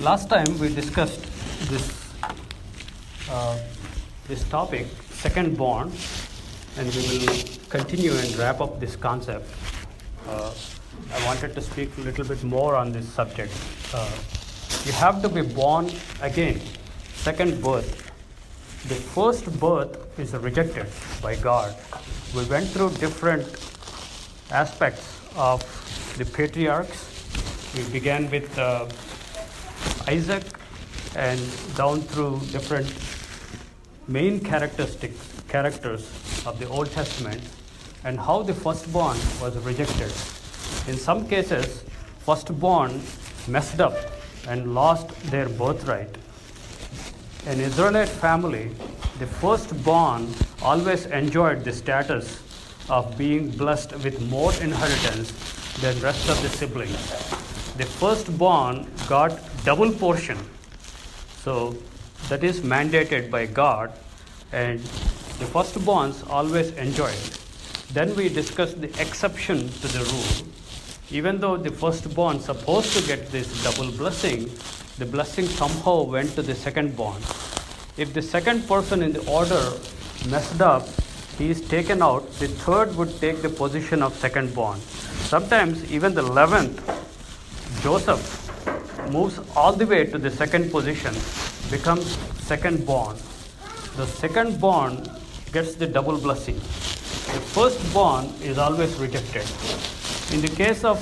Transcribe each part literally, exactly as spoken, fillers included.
last time we discussed this uh, this topic, second born, and we will continue and wrap up this concept. Uh, I wanted to speak a little bit more on this subject. Uh, you have to be born again, second birth. The first birth is rejected by God. We went through different aspects of the patriarchs. We began with uh, Isaac and down through different main characteristics, characters of the Old Testament, and how the firstborn was rejected. In some cases, firstborn messed up and lost their birthright. An Israelite family, the firstborn always enjoyed the status of being blessed with more inheritance than rest of the siblings. The firstborn got double portion. So that is mandated by God, and the firstborns always enjoyed. Then we discussed the exception to the rule. Even though the firstborn supposed to get this double blessing, the blessing somehow went to the secondborn. If the second person in the order messed up, he is taken out, the third would take the position of secondborn. Sometimes even the eleventh, Joseph, moves all the way to the second position, becomes secondborn. The secondborn gets the double blessing. The firstborn is always rejected. In the case of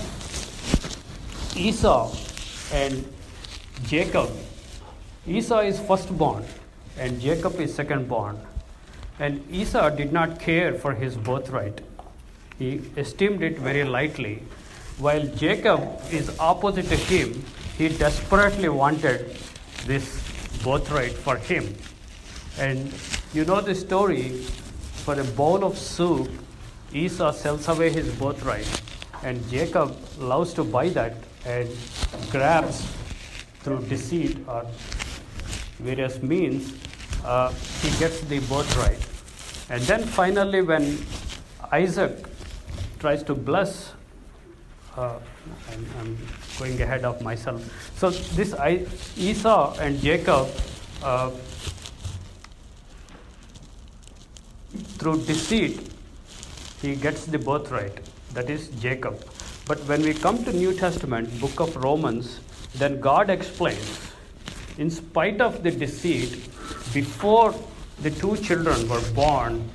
Esau and Jacob, Esau is firstborn and Jacob is secondborn. And Esau did not care for his birthright. He esteemed it very lightly. While Jacob is opposite to him, he desperately wanted this birthright for him. And you know the story, for a bowl of soup, Esau sells away his birthright, and Jacob loves to buy that and grabs through deceit or various means, uh, he gets the birthright. And then finally when Isaac tries to bless, uh, I'm, I'm going ahead of myself. So this I, Esau and Jacob, uh, through deceit, he gets the birthright. That is Jacob. But when we come to New Testament, book of Romans, then God explains, in spite of the deceit, before the two children were born,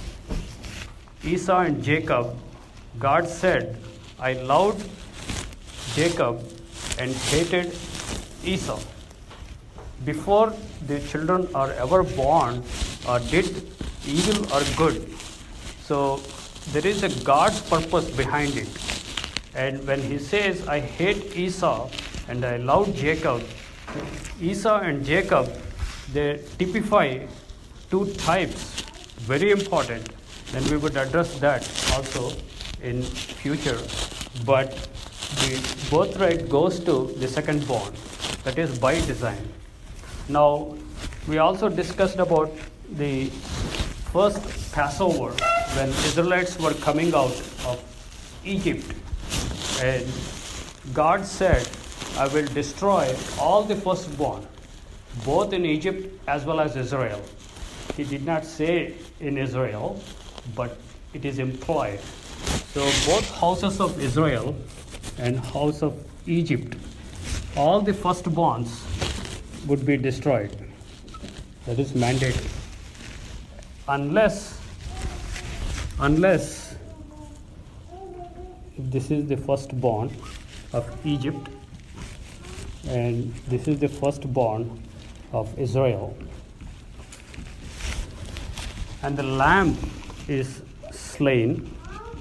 Esau and Jacob, God said, I loved Jacob and hated Esau. Before the children are ever born or did evil or good. So there is a God's purpose behind it. And when he says, I hate Esau and I love Jacob, Esau and Jacob, they typify two types, very important. And we would address that also in future. But the birthright goes to the secondborn. That is by design. Now, we also discussed about the first Passover when Israelites were coming out of Egypt. And God said, I will destroy all the firstborn, both in Egypt as well as Israel. He did not say in Israel, but it is implied. So both houses of Israel and house of Egypt, all the firstborns would be destroyed. That is mandated. Unless, unless this is the firstborn of Egypt and this is the firstborn of Israel, and the lamb is slain,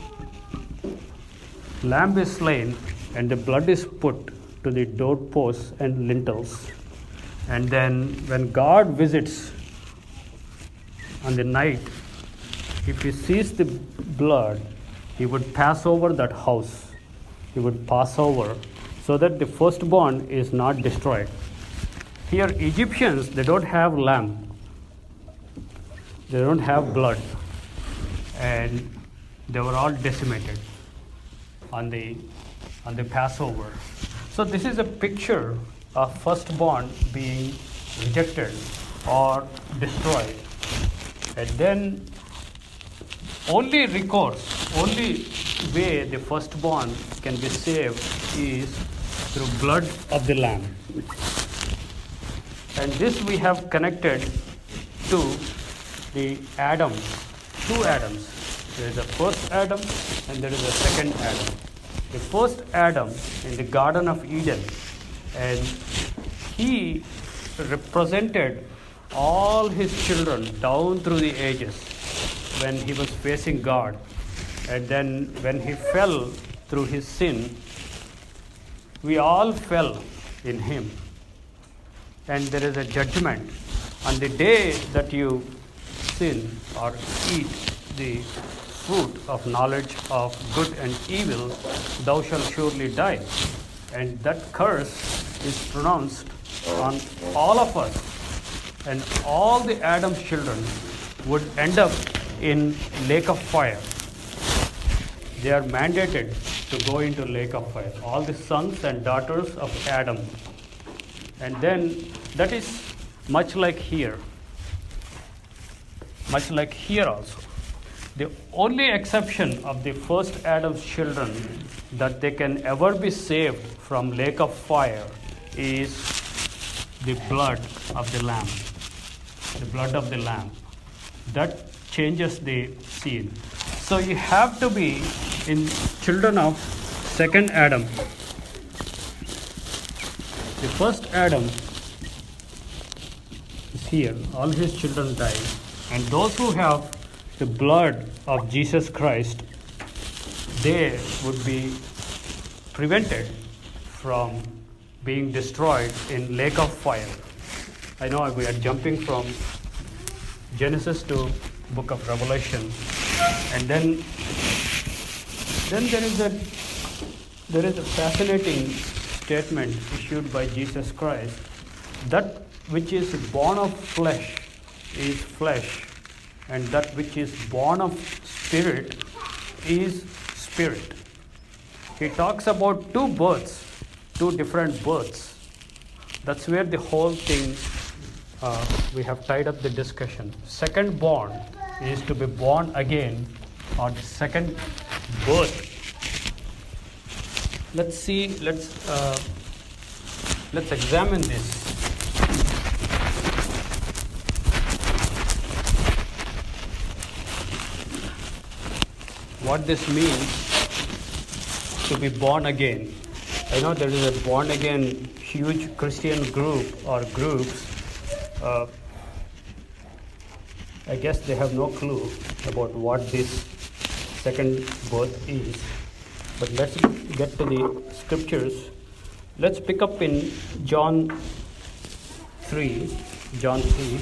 lamb is slain and the blood is put to the doorposts and lintels. And then when God visits on the night, if he sees the blood, he would pass over that house. He would pass over so that the firstborn is not destroyed. Here, Egyptians, they don't have lamb. They don't have blood. And they were all decimated on the on the Passover. So this is a picture a firstborn being rejected or destroyed. And then only recourse, only way the firstborn can be saved is through blood of the Lamb. And this we have connected to the Adams, two Adams. There is a first Adam and there is a second Adam. The first Adam in the Garden of Eden, and he represented all his children down through the ages when he was facing God. And then when he fell through his sin, we all fell in him. And there is a judgment. On the day that you sin or eat the fruit of knowledge of good and evil, thou shalt surely die. And that curse is pronounced on all of us. And all the Adam's children would end up in lake of fire. They are mandated to go into lake of fire. All the sons and daughters of Adam. And then that is much like here. Much like here also. The only exception of the first Adam's children that they can ever be saved from lake of fire is the blood of the Lamb. The blood of the Lamb. That changes the scene. So you have to be in children of second Adam. The first Adam is here. All his children died. And those who have the blood of Jesus Christ, they would be prevented from being destroyed in lake of fire. I know we are jumping from Genesis to book of Revelation. And then then there is a there is a fascinating statement issued by Jesus Christ. That which is born of flesh is flesh, and that which is born of spirit is spirit. He talks about two births, two different births. That's where the whole thing, uh, we have tied up the discussion. Second born is to be born again, or the second birth. Let's see, let's, uh, let's examine this. What this means to be born again. I know there is a born again huge Christian group or groups. Uh, I guess they have no clue about what this second birth is. But let's get to the scriptures. Let's pick up in John three, John three,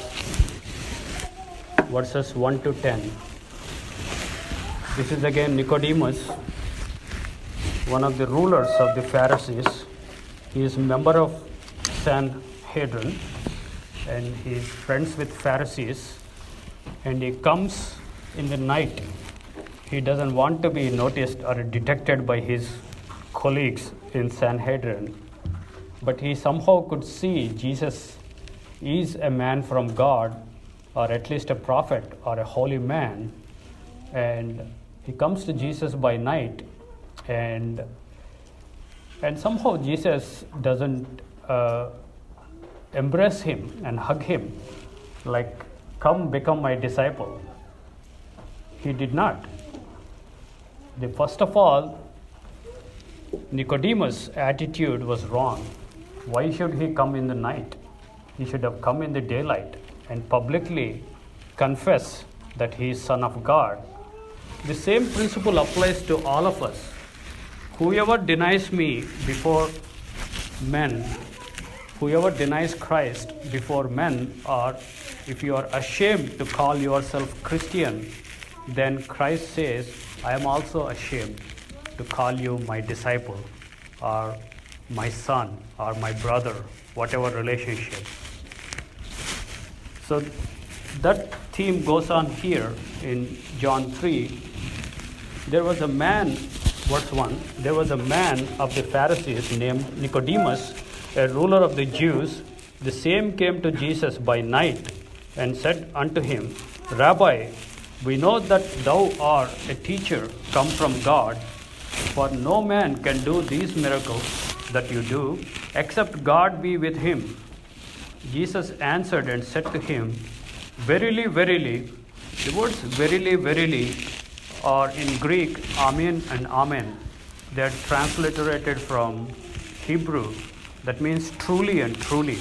verses one to ten. This is again Nicodemus, one of the rulers of the Pharisees. He is a member of Sanhedrin, and he is friends with Pharisees. And he comes in the night. He doesn't want to be noticed or detected by his colleagues in Sanhedrin. But he somehow could see Jesus is a man from God, or at least a prophet or a holy man. And he comes to Jesus by night, and and somehow Jesus doesn't uh, embrace him and hug him like, come become my disciple. He did not. The, first of all, Nicodemus' attitude was wrong. Why should he come in the night? He should have come in the daylight and publicly confess that he is Son of God. The same principle applies to all of us. Whoever denies me before men, whoever denies Christ before men, or if you are ashamed to call yourself Christian, then Christ says, I am also ashamed to call you my disciple, or my son, or my brother, whatever relationship. So that theme goes on here in John three. There was a man, verse one, there was a man of the Pharisees named Nicodemus, a ruler of the Jews, the same came to Jesus by night and said unto him, Rabbi, we know that thou art a teacher come from God, for no man can do these miracles that you do, except God be with him. Jesus answered and said to him, Verily, verily, the words verily, verily are in Greek, amen and amen. They are transliterated from Hebrew. That means truly and truly.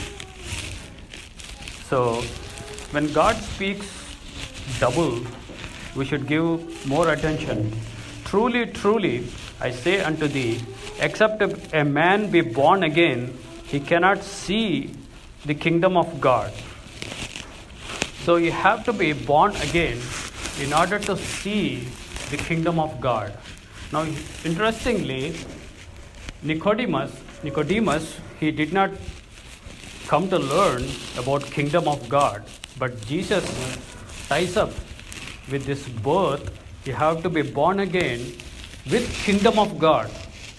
So, when God speaks double, we should give more attention. Truly, truly, I say unto thee, except a man be born again, he cannot see the kingdom of God. So you have to be born again in order to see the kingdom of God. Now, interestingly, Nicodemus, Nicodemus, he did not come to learn about kingdom of God, but Jesus ties up with this birth. You have to be born again with kingdom of God.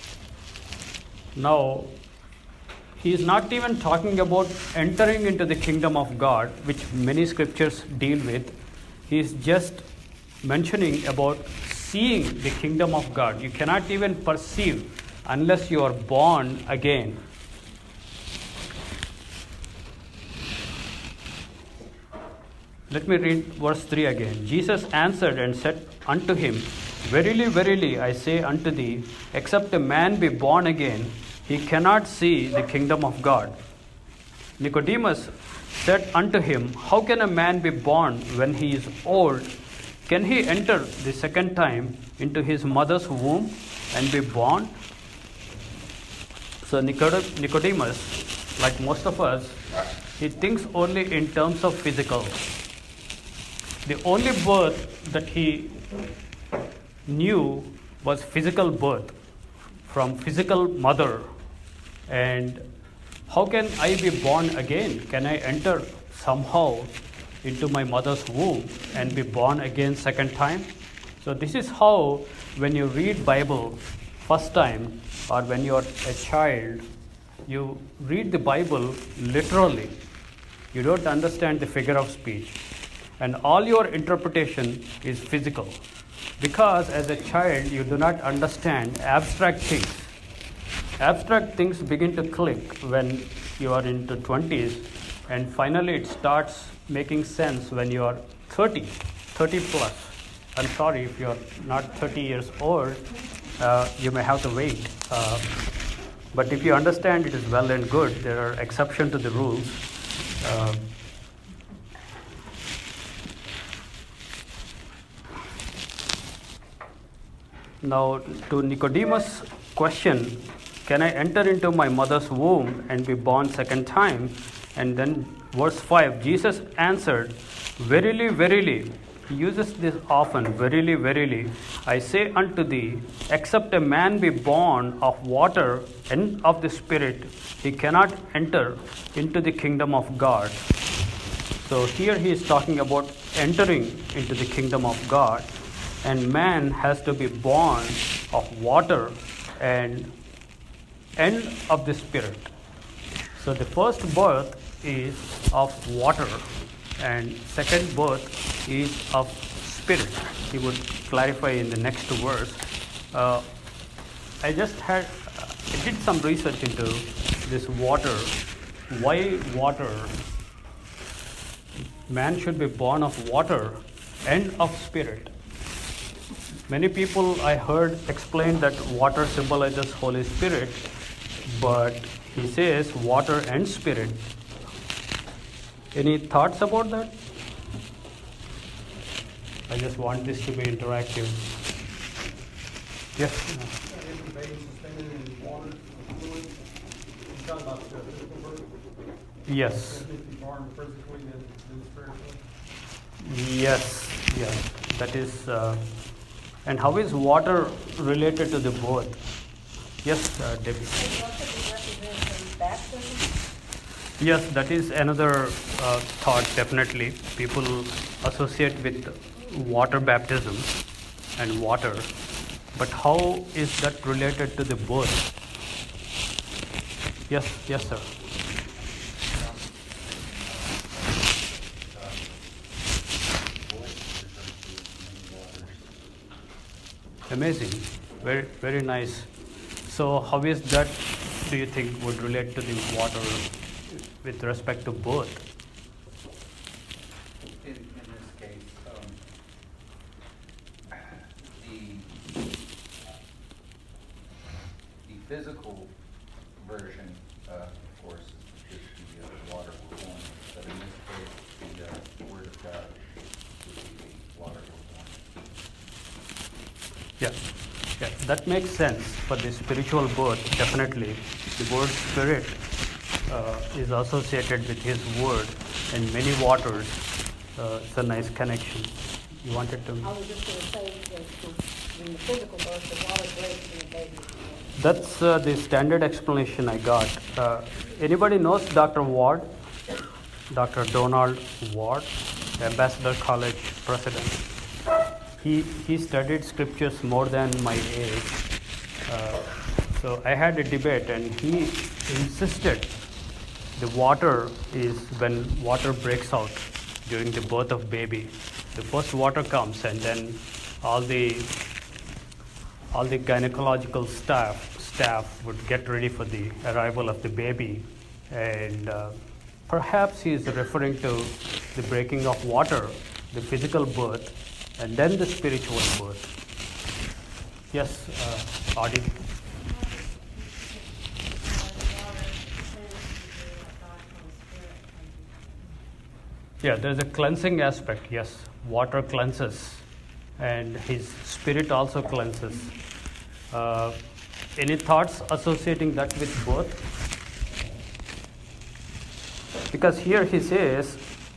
Now, he is not even talking about entering into the kingdom of God, which many scriptures deal with. He is just mentioning about seeing the kingdom of God. You cannot even perceive unless you are born again. Let me read verse three again. Jesus answered and said unto him, Verily, verily, I say unto thee, except a man be born again, he cannot see the kingdom of God. Nicodemus said unto him, How can a man be born when he is old? Can he enter the second time into his mother's womb and be born? So Nicodemus, like most of us, he thinks only in terms of physical. The only birth that he knew was physical birth from physical mother. And how can I be born again? Can I enter somehow into my mother's womb and be born again second time? So this is how, when you read Bible first time or when you are a child, you read the Bible literally. You don't understand the figure of speech. And all your interpretation is physical. Because as a child, you do not understand abstract things. Abstract things begin to click when you are into twenties, and finally it starts making sense when you are thirty, thirty plus. I'm sorry if you're not thirty years old, uh, you may have to wait. Uh, but if you understand, it is well and good. There are exceptions to the rules. Uh, now, to Nicodemus' question, can I enter into my mother's womb and be born second time? And then verse five, Jesus answered, Verily, verily, he uses this often, verily, verily, I say unto thee, except a man be born of water and of the Spirit, he cannot enter into the kingdom of God. So here he is talking about entering into the kingdom of God, and man has to be born of water and and of the Spirit. So the first birth is of water and second birth is of Spirit. He would clarify in the next verse. Uh, I just had, I did some research into this water. Why water? Man should be born of water and of Spirit. Many people I heard explain that water symbolizes Holy Spirit, but he says water and Spirit. Any thoughts about that? I just want this to be interactive. Yes? If the baby suspended in water or fluid, you talk about the physical birth? Yes. If you're born physically, then, then spiritually? Yes, yes. That is, uh, and how is water related to the birth? Yes, uh, Debbie. Can water be represented in baptism? Yes, that is another uh, thought, definitely. People associate with water baptism and water. But how is that related to the birth? Yes, yes, sir. Amazing. Very, very nice. So how is that, do you think, would relate to the water with respect to birth? In, in this case, um, the, the physical version, uh, of course, is the uh, water we're born, but in this case, the uh, Word of God would be the water we're born. Yeah, yeah, that makes sense for the spiritual birth, definitely. The word spirit uh, is associated with his word and many waters. Uh, it's a nice connection. You wanted to? I was just going to say that the- in the physical birth, the water breaks in the baby. That's uh, the standard explanation I got. Uh, anybody knows Doctor Ward? Doctor Donald Ward, Ambassador College president. He, he studied scriptures more than my age. Uh, so I had a debate and he insisted the water is when water breaks out during the birth of baby. The first water comes and then all the all the gynecological staff staff would get ready for the arrival of the baby, and uh, perhaps he is referring to the breaking of water, the physical birth, and then the spiritual birth. Yes, uh, Adi. Yeah, there's a cleansing aspect. Yes, water cleanses, and his spirit also cleanses. Uh, any thoughts associating that with birth? Because here he says,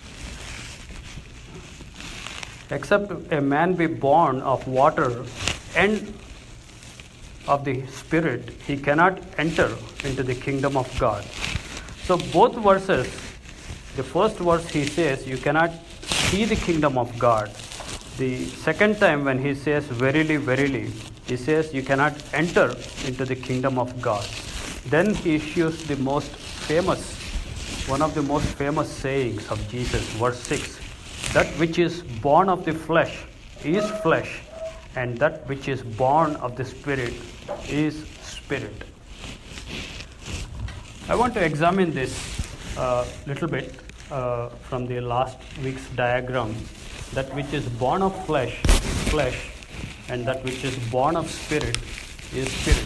except a man be born of water and of the Spirit, he cannot enter into the kingdom of God. So both verses, the first verse he says, you cannot see the kingdom of God. The second time when he says, verily, verily, he says, you cannot enter into the kingdom of God. Then he issues the most famous, one of the most famous sayings of Jesus, verse six. That which is born of the flesh is flesh, and that which is born of the Spirit is spirit. I want to examine this a uh, little bit uh, from the last week's diagram. That which is born of flesh is flesh, and that which is born of spirit is spirit.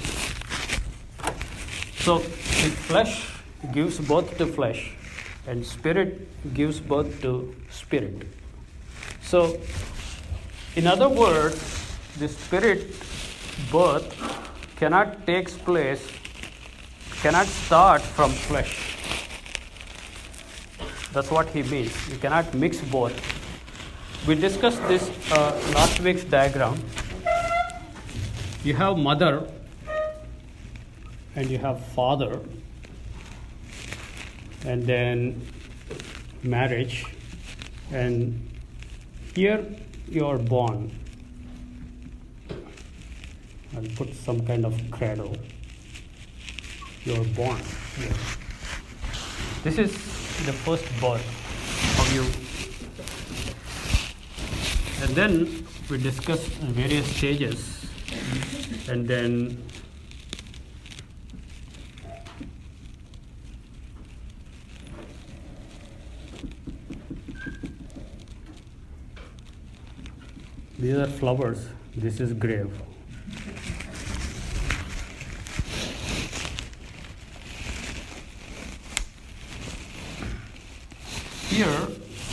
So, the flesh gives birth to flesh, and spirit gives birth to spirit. So, in other words, the spirit birth cannot take place, cannot start from flesh. That's what he means. You cannot mix both. We discussed this uh, last week's diagram. You have mother and you have father, and then marriage, and here you are born. I'll put some kind of cradle. You are born here. This is the first birth of you. And then we discussed various stages, and then these are flowers, this is grave. Here,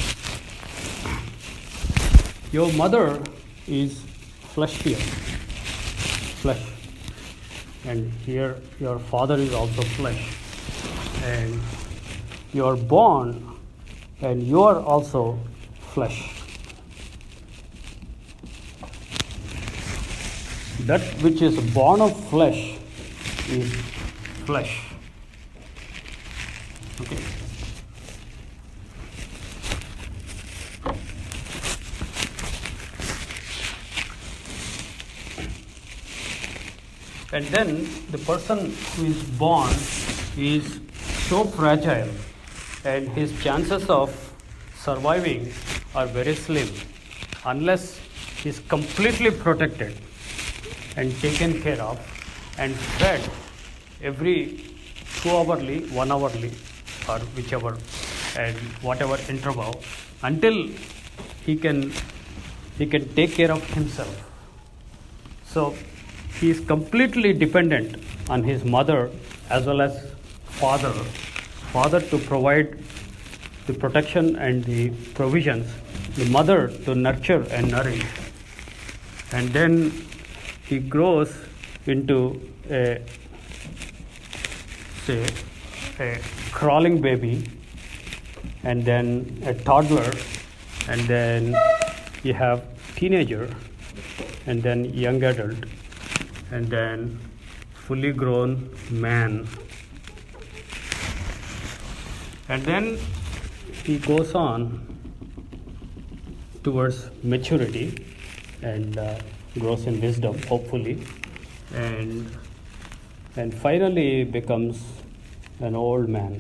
your mother is flesh here, flesh, and here your father is also flesh, and you are born and you are also flesh. That which is born of flesh is flesh. Okay. And then the person who is born is so fragile and his chances of surviving are very slim unless he is completely protected and taken care of and fed every two hourly, one hourly, or whichever, and whatever interval, until he can he can take care of himself. So he is completely dependent on his mother as well as father, father to provide the protection and the provisions, the mother to nurture and nourish, and then he grows into a say a crawling baby, and then a toddler, and then you have teenager, and then young adult, and then fully grown man, and then he goes on towards maturity and uh, grows in wisdom, hopefully, and and finally becomes an old man.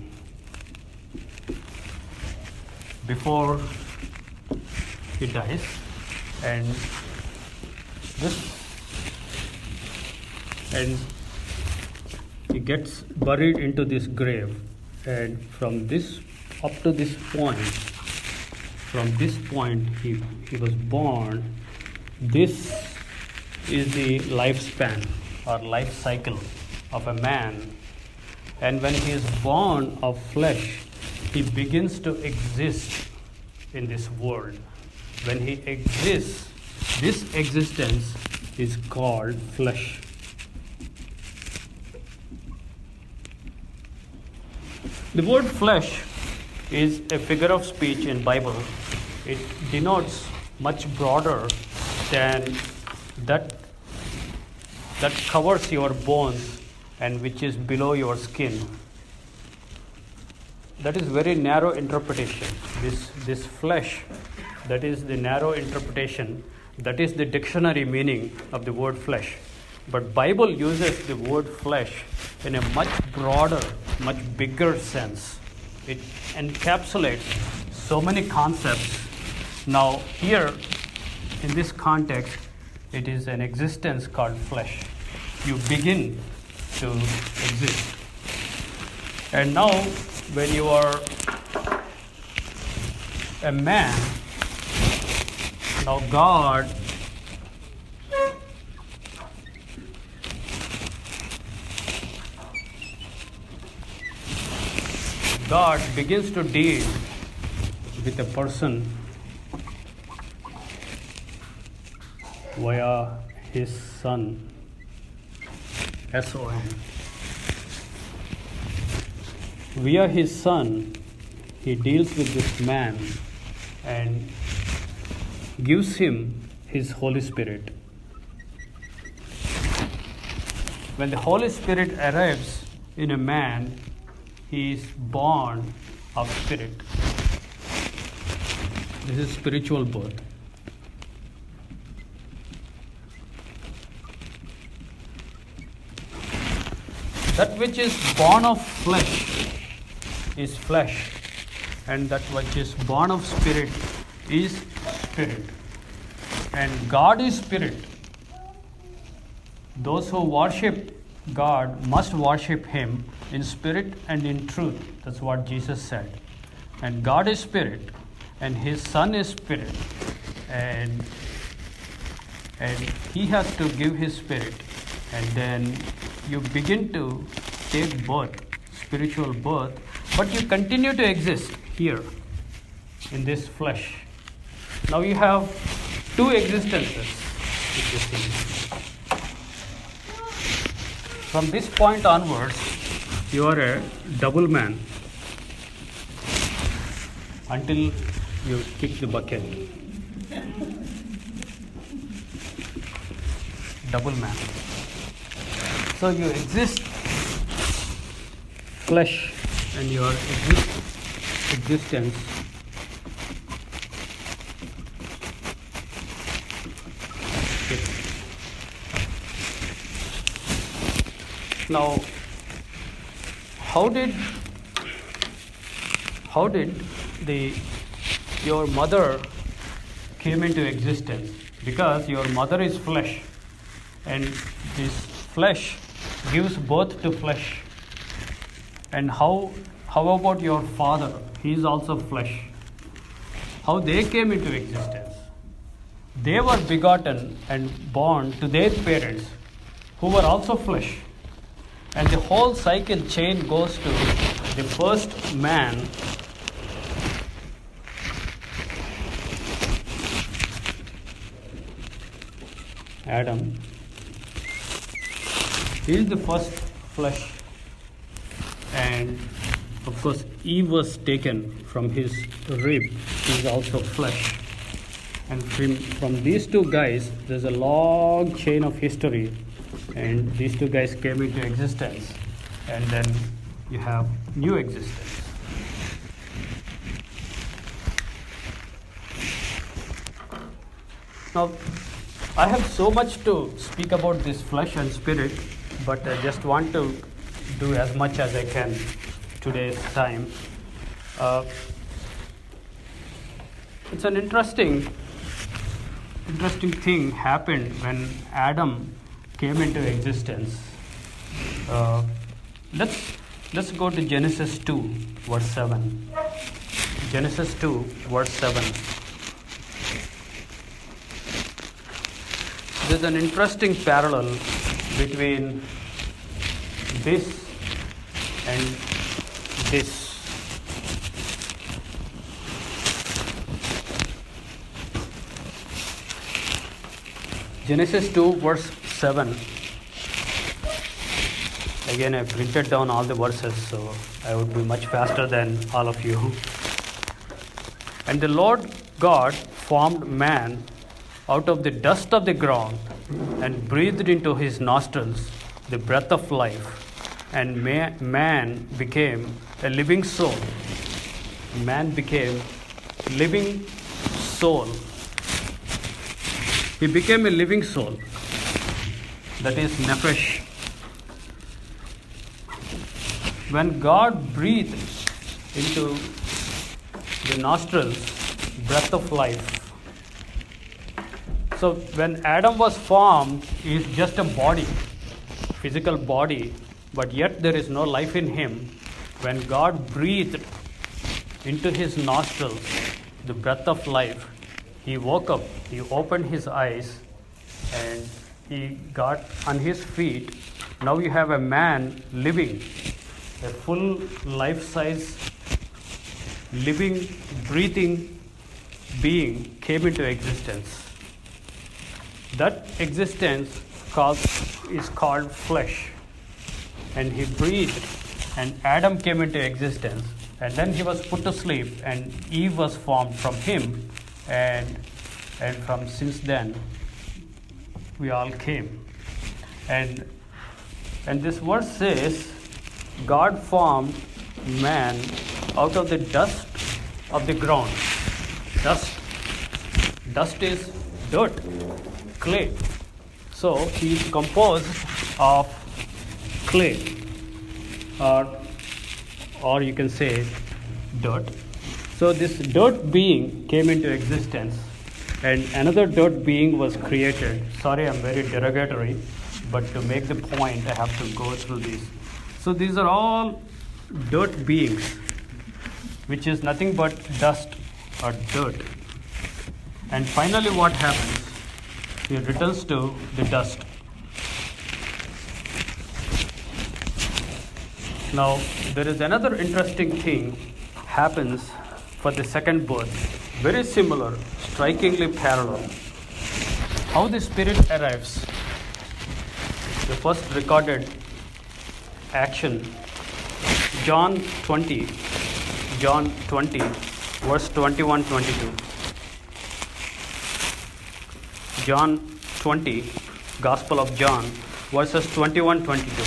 Before he dies, and this and he gets buried into this grave, and from this up to this point, from this point he, he was born. This is the lifespan or life cycle of a man, and when he is born of flesh, he begins to exist in this world. When he exists, this existence is called flesh. The word flesh is a figure of speech in Bible. It denotes much broader than that that covers your bones and which is below your skin. That is very narrow interpretation. This this flesh, that is the narrow interpretation. That is the dictionary meaning of the word flesh. But Bible uses the word flesh in a much broader, much bigger sense. It encapsulates so many concepts. Now here, in this context, it is an existence called flesh. You begin to exist. And now, when you are a man, now God God begins to deal with a person via his son, S O N. Via his son, he deals with this man and gives him his Holy Spirit. When the Holy Spirit arrives in a man, he is born of spirit. This is spiritual birth. That which is born of flesh is flesh, and that which is born of spirit is spirit. And God is spirit. Those who worship God must worship Him in spirit and in truth. That's what Jesus said. And God is spirit, and His Son is spirit, and and He has to give His spirit, and then you begin to take birth, spiritual birth, but you continue to exist here in this flesh. Now you have two existences, if you see. From this point onwards, you are a double man until you kick the bucket. Double man. So you exist flesh, and your exist, existence now how did how did the your mother came into existence? Because your mother is flesh, and this flesh gives birth to flesh. And how how about your father? He is also flesh. How they came into existence? They were begotten and born to their parents, who were also flesh. And the whole cycle chain goes to the first man, Adam. He is the first flesh, and of course Eve was taken from his rib. He is also flesh. And from, from these two guys, there's a long chain of history, and these two guys came into existence, and then you have new existence. Now, I have so much to speak about this flesh and spirit, but I just want to do as much as I can today's time. Uh, it's an interesting, interesting thing happened when Adam came into existence. Uh, let's let's go to Genesis two, verse seven. Genesis two, verse seven. There's an interesting parallel between this and this. Genesis two, verse seven. Again, I printed down all the verses, so I would be much faster than all of you. And the Lord God formed man out of the dust of the ground and breathed into his nostrils the breath of life, and ma- man became a living soul. Man became living soul. He became a living soul. That is nephesh. When God breathed into the nostrils breath of life. So when Adam was formed, he is just a body, physical body, but yet there is no life in him. When God breathed into his nostrils the breath of life, he woke up, he opened his eyes, and he got on his feet. Now you have a man living, a full life-size, living, breathing being came into existence. That existence called, is called flesh. And he breathed, and Adam came into existence. And then he was put to sleep, and Eve was formed from him. And, and from since then, we all came. And, and this verse says, God formed man out of the dust of the ground. Dust. Dust is dirt, clay. So he is composed of clay, or, or you can say dirt. So this dirt being came into existence, and another dirt being was created. Sorry, I'm very derogatory, but to make the point, I have to go through these. So these are all dirt beings, which is nothing but dust or dirt. And finally what happens? He returns to the dust. Now, there is another interesting thing happens for the second birth. Very similar, strikingly parallel. How the Spirit arrives. The first recorded action, John twenty, John twenty, verse twenty-one, twenty-two. John twenty, Gospel of John, verses twenty-one, twenty-two.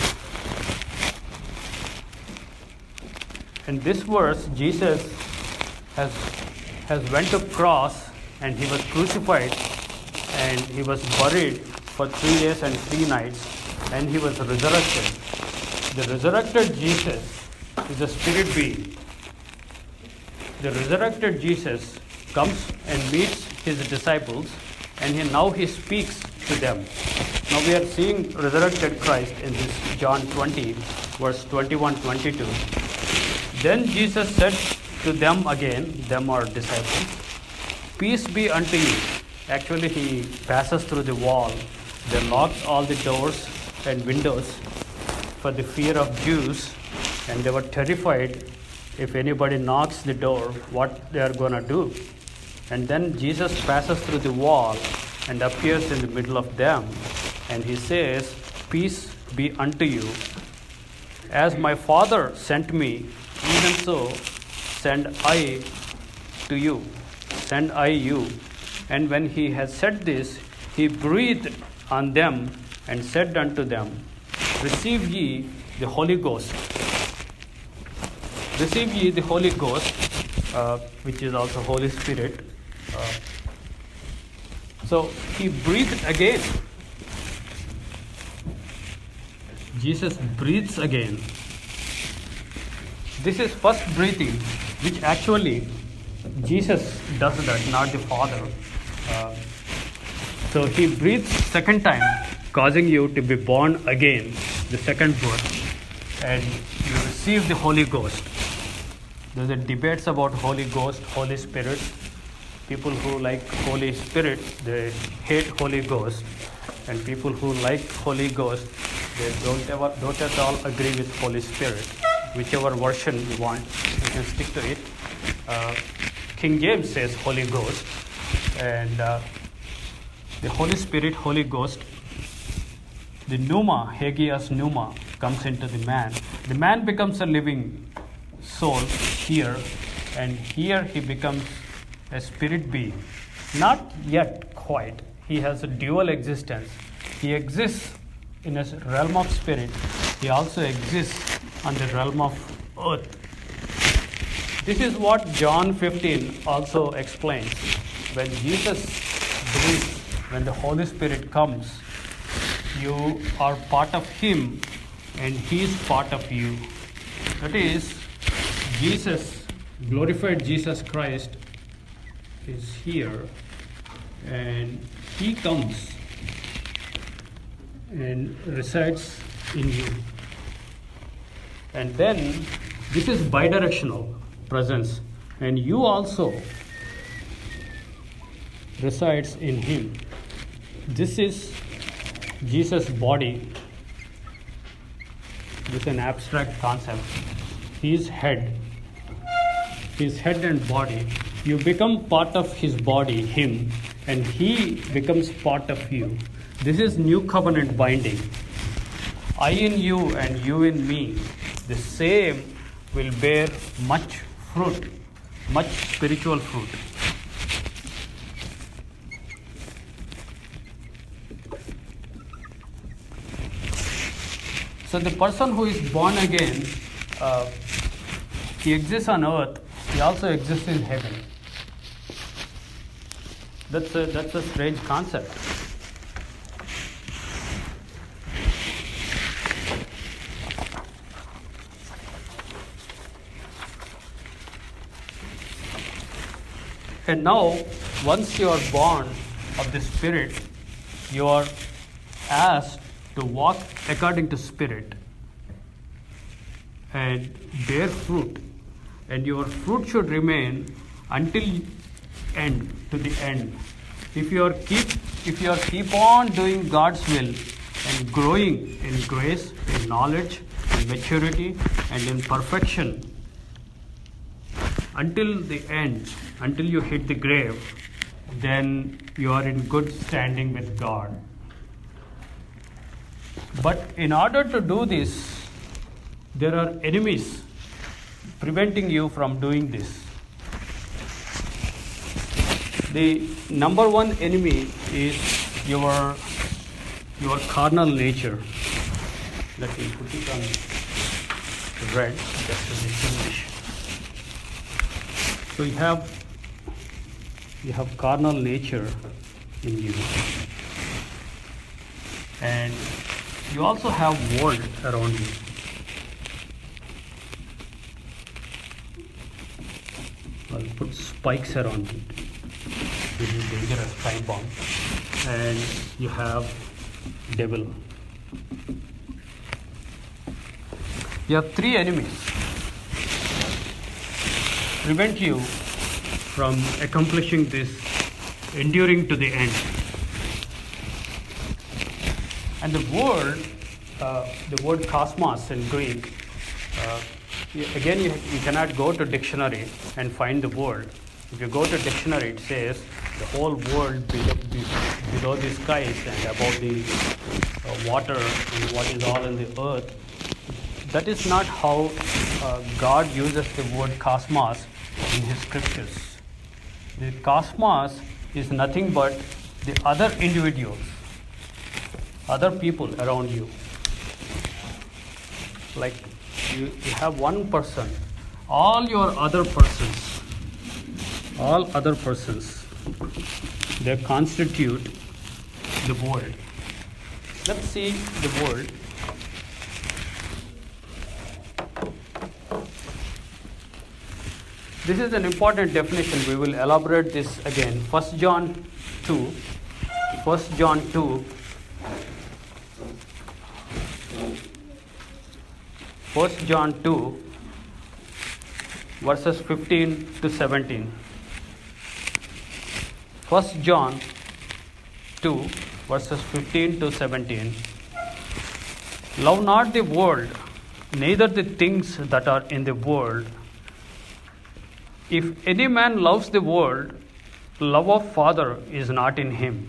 In this verse, Jesus has has went to cross, and he was crucified, and he was buried for three days and three nights, and he was resurrected. The resurrected Jesus is a spirit being. The resurrected Jesus comes and meets his disciples, and he, now he speaks to them. Now we are seeing resurrected Christ in this John twenty, verse twenty-one to twenty-two. Then Jesus said to them again, them are disciples, peace be unto you. Actually, he passes through the wall. They locked all the doors and windows for the fear of Jews, and they were terrified if anybody knocks the door, what they are going to do. And then Jesus passes through the wall and appears in the middle of them, and he says, peace be unto you. As my Father sent me, even so send I to you. Send I you. And when he had said this, he breathed on them and said unto them, receive ye the Holy Ghost. Receive ye the Holy Ghost, uh, which is also Holy Spirit. Uh, so he breathed again. Jesus breathes again. This is first breathing, which actually Jesus does that, not the Father. Uh, so he breathes second time, causing you to be born again, the second birth, and you receive the Holy Ghost. There's a debates about Holy Ghost, Holy Spirit. People who like Holy Spirit, they hate Holy Ghost, and people who like Holy Ghost, they don't ever don't at all agree with Holy Spirit. Whichever version you want, you can stick to it. Uh, King James says Holy Ghost, and uh, the Holy Spirit, Holy Ghost, the pneuma, Hagios pneuma, comes into the man. The man becomes a living soul here, and here he becomes a spirit being. Not yet quite. He has a dual existence. He exists in a realm of spirit. He also exists on the realm of earth. This is what John fifteen also explains. When Jesus breathes, when the Holy Spirit comes, you are part of him and he is part of you. That is, Jesus, glorified Jesus Christ, is here, and he comes and resides in you. And then this is bidirectional presence, and you also resides in him. This is Jesus' body. This is an abstract concept. His head, his head and body. You become part of his body, him, and he becomes part of you. This is new covenant binding. I in you and you in me, the same will bear much fruit, much spiritual fruit. So the person who is born again, uh, he exists on earth, he also exists in heaven. That's a, that's a strange concept. And now, once you are born of the Spirit, you are asked to walk according to Spirit and bear fruit. And your fruit should remain until end, to the end. If you are keep if you are keep on doing God's will and growing in grace, in knowledge, in maturity, and in perfection until the end, until you hit the grave, then you are in good standing with God. But in order to do this, there are enemies preventing you from doing this. The number one enemy is your your carnal nature. Let me put it on red just to distinguish. So you have you have carnal nature in you, and you also have world around you. I'll put spikes around it. This is dangerous time bomb. And you have devil. You have three enemies. Prevent you from accomplishing this, enduring to the end. And the word, uh, the word cosmos in Greek, uh, you- again you, you cannot go to dictionary and find the word. If you go to dictionary, it says the whole world below, be- below the skies and above the uh, water and what is all in the earth. That is not how uh, God uses the word cosmos in his scriptures. The cosmos is nothing but the other individuals, other people around you. Like you, you have one person, all your other persons, all other persons, they constitute the world. Let's see the world. This is an important definition. We will elaborate this again. First John two. First John two. First John two, verses fifteen to seventeen. First John two, verses fifteen to seventeen. Love not the world, neither the things that are in the world. If any man loves the world, love of Father is not in him.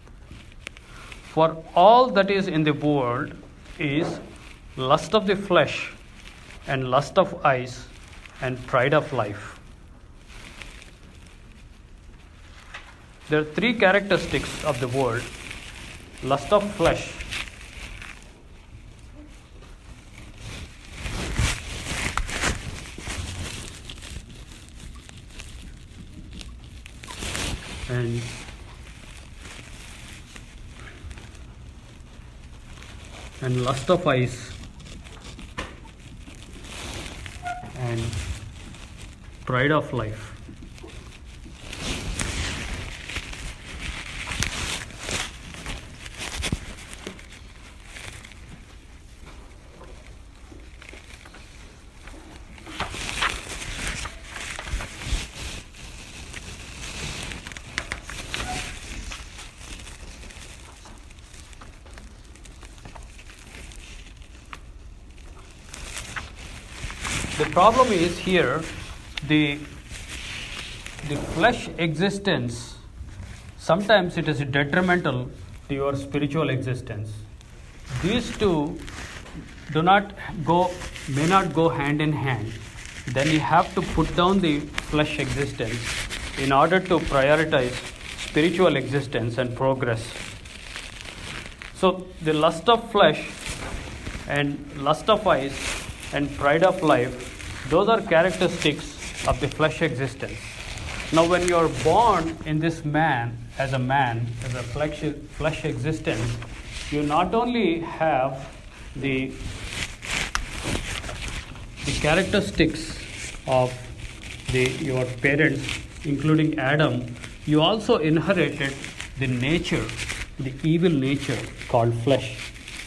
For all that is in the world is lust of the flesh, and lust of eyes, and pride of life. There are three characteristics of the world: lust of flesh, and and lust of eyes, and pride of life. The problem is here, the, the flesh existence, sometimes it is detrimental to your spiritual existence. These two do not go, may not go hand in hand. Then you have to put down the flesh existence in order to prioritize spiritual existence and progress. So the lust of flesh and lust of eyes and pride of life, those are characteristics of the flesh existence. Now when you are born in this man, as a man, as a flesh, flesh existence, you not only have the, the characteristics of the, your parents, including Adam, you also inherited the nature, the evil nature called flesh.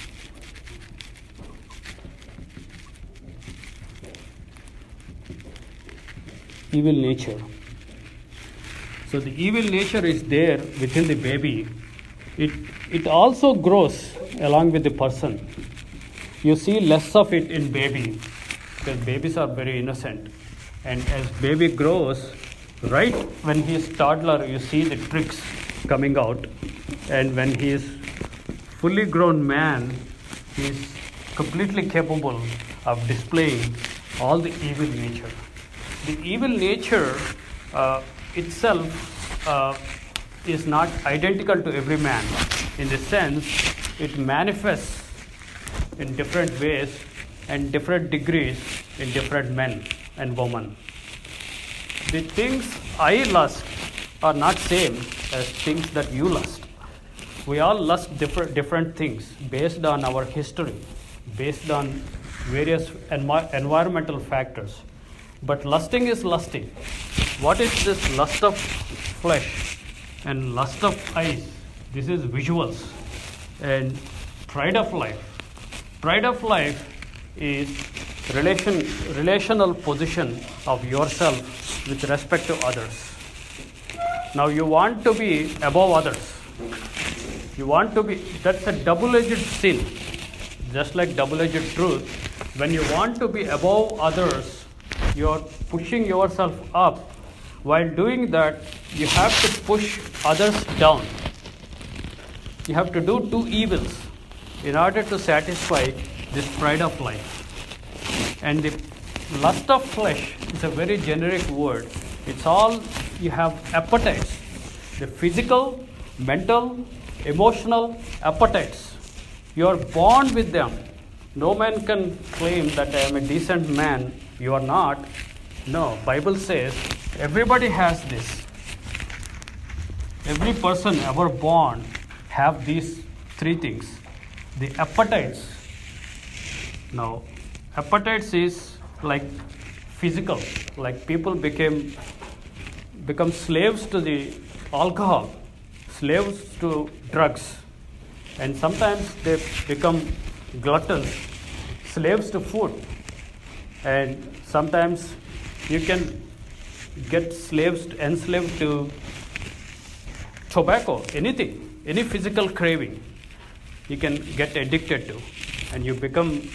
Evil nature. So the evil nature is there within the baby. It it also grows along with the person. You see less of it in baby because babies are very innocent. And as baby grows, right when he is toddler, you see the tricks coming out. And when he is fully grown man, he is completely capable of displaying all the evil nature. The evil nature uh, itself uh, is not identical to every man. In the sense, it manifests in different ways and different degrees in different men and women. The things I lust are not same as things that you lust. We all lust different different things based on our history, based on various envi- environmental factors. But lusting is lusting. what is this lust of flesh and lust of eyes? This is visuals. And pride of life. Pride of life is relation, relational position of yourself with respect to others. Now you want to be above others. You want to be, that's a double-edged sin. Just like double-edged truth, when you want to be above others, you're pushing yourself up. While doing that, you have to push others down. You have to do two evils in order to satisfy this pride of life. And the lust of flesh is a very generic word. It's all, you have appetites, the physical, mental, emotional appetites. You are born with them. No man can claim that I am a decent man. You are not. No, Bible says everybody has this. Every person ever born have these three things. The appetites. Now, appetites is like physical, like people became become slaves to the alcohol, slaves to drugs, and sometimes they become gluttons, slaves to food, and sometimes you can get slaves, enslaved to tobacco, anything, any physical craving you can get addicted to, and you become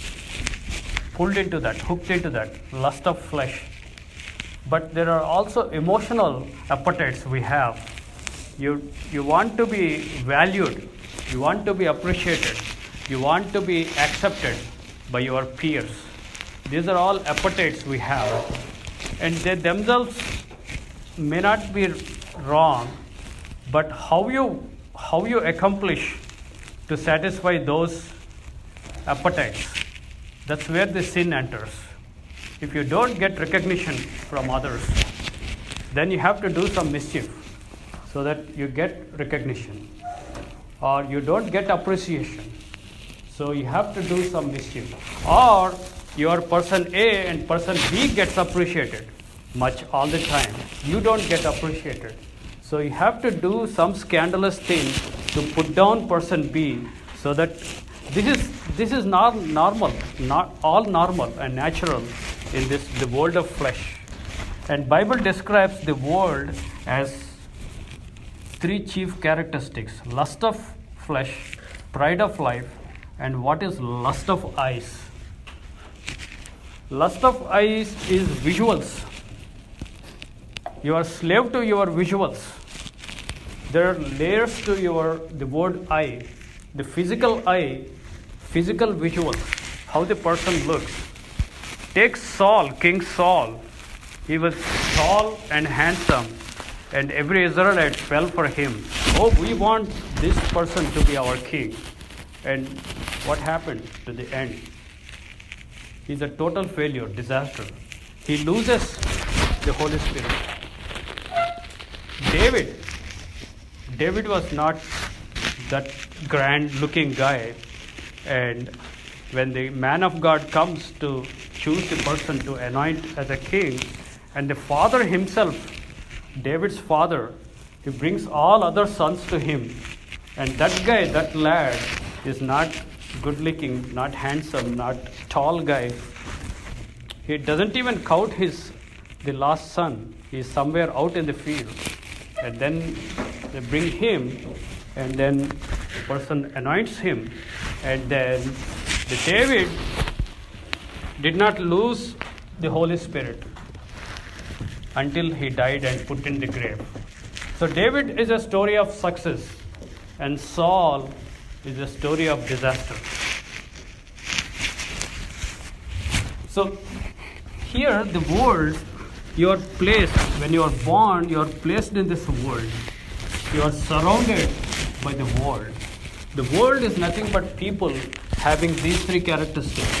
pulled into that, hooked into that, lust of flesh. But there are also emotional appetites we have. You, you want to be valued, you want to be appreciated, you want to be accepted by your peers. These are all appetites we have. And they themselves may not be wrong, but how you, how you accomplish to satisfy those appetites, that's where the sin enters. If you don't get recognition from others, then you have to do some mischief so that you get recognition. Or you don't get appreciation, so you have to do some mischief. Or your person A and person B gets appreciated much all the time. You don't get appreciated. So you have to do some scandalous thing to put down person B, so that this is this is not normal, not all normal and natural in this the world of flesh. And Bible describes the world as three chief characteristics: lust of flesh, pride of life, and what is lust of eyes. Lust of eyes is visuals. You are slave to your visuals. There are layers to your the word eye. The physical eye, physical visuals, how the person looks. Take Saul, King Saul. He was tall and handsome, and every Israelite fell for him. Oh, we want this person to be our king. And what happened to the end? He's a total failure, disaster. He loses the Holy Spirit. David, David was not that grand looking guy, and when the man of God comes to choose the person to anoint as a king, and the father himself, David's father, he brings all other sons to him, and that guy, that lad, is not good looking, not handsome, not tall guy. He doesn't even count his the last son. He is somewhere out in the field, and then they bring him, and then the person anoints him, and then the David did not lose the Holy Spirit until he died and put in the grave. So David is a story of success, and Saul is a story of disaster. So here the world, you are placed, when you are born, you are placed in this world. You are surrounded by the world. The world is nothing but people having these three characteristics.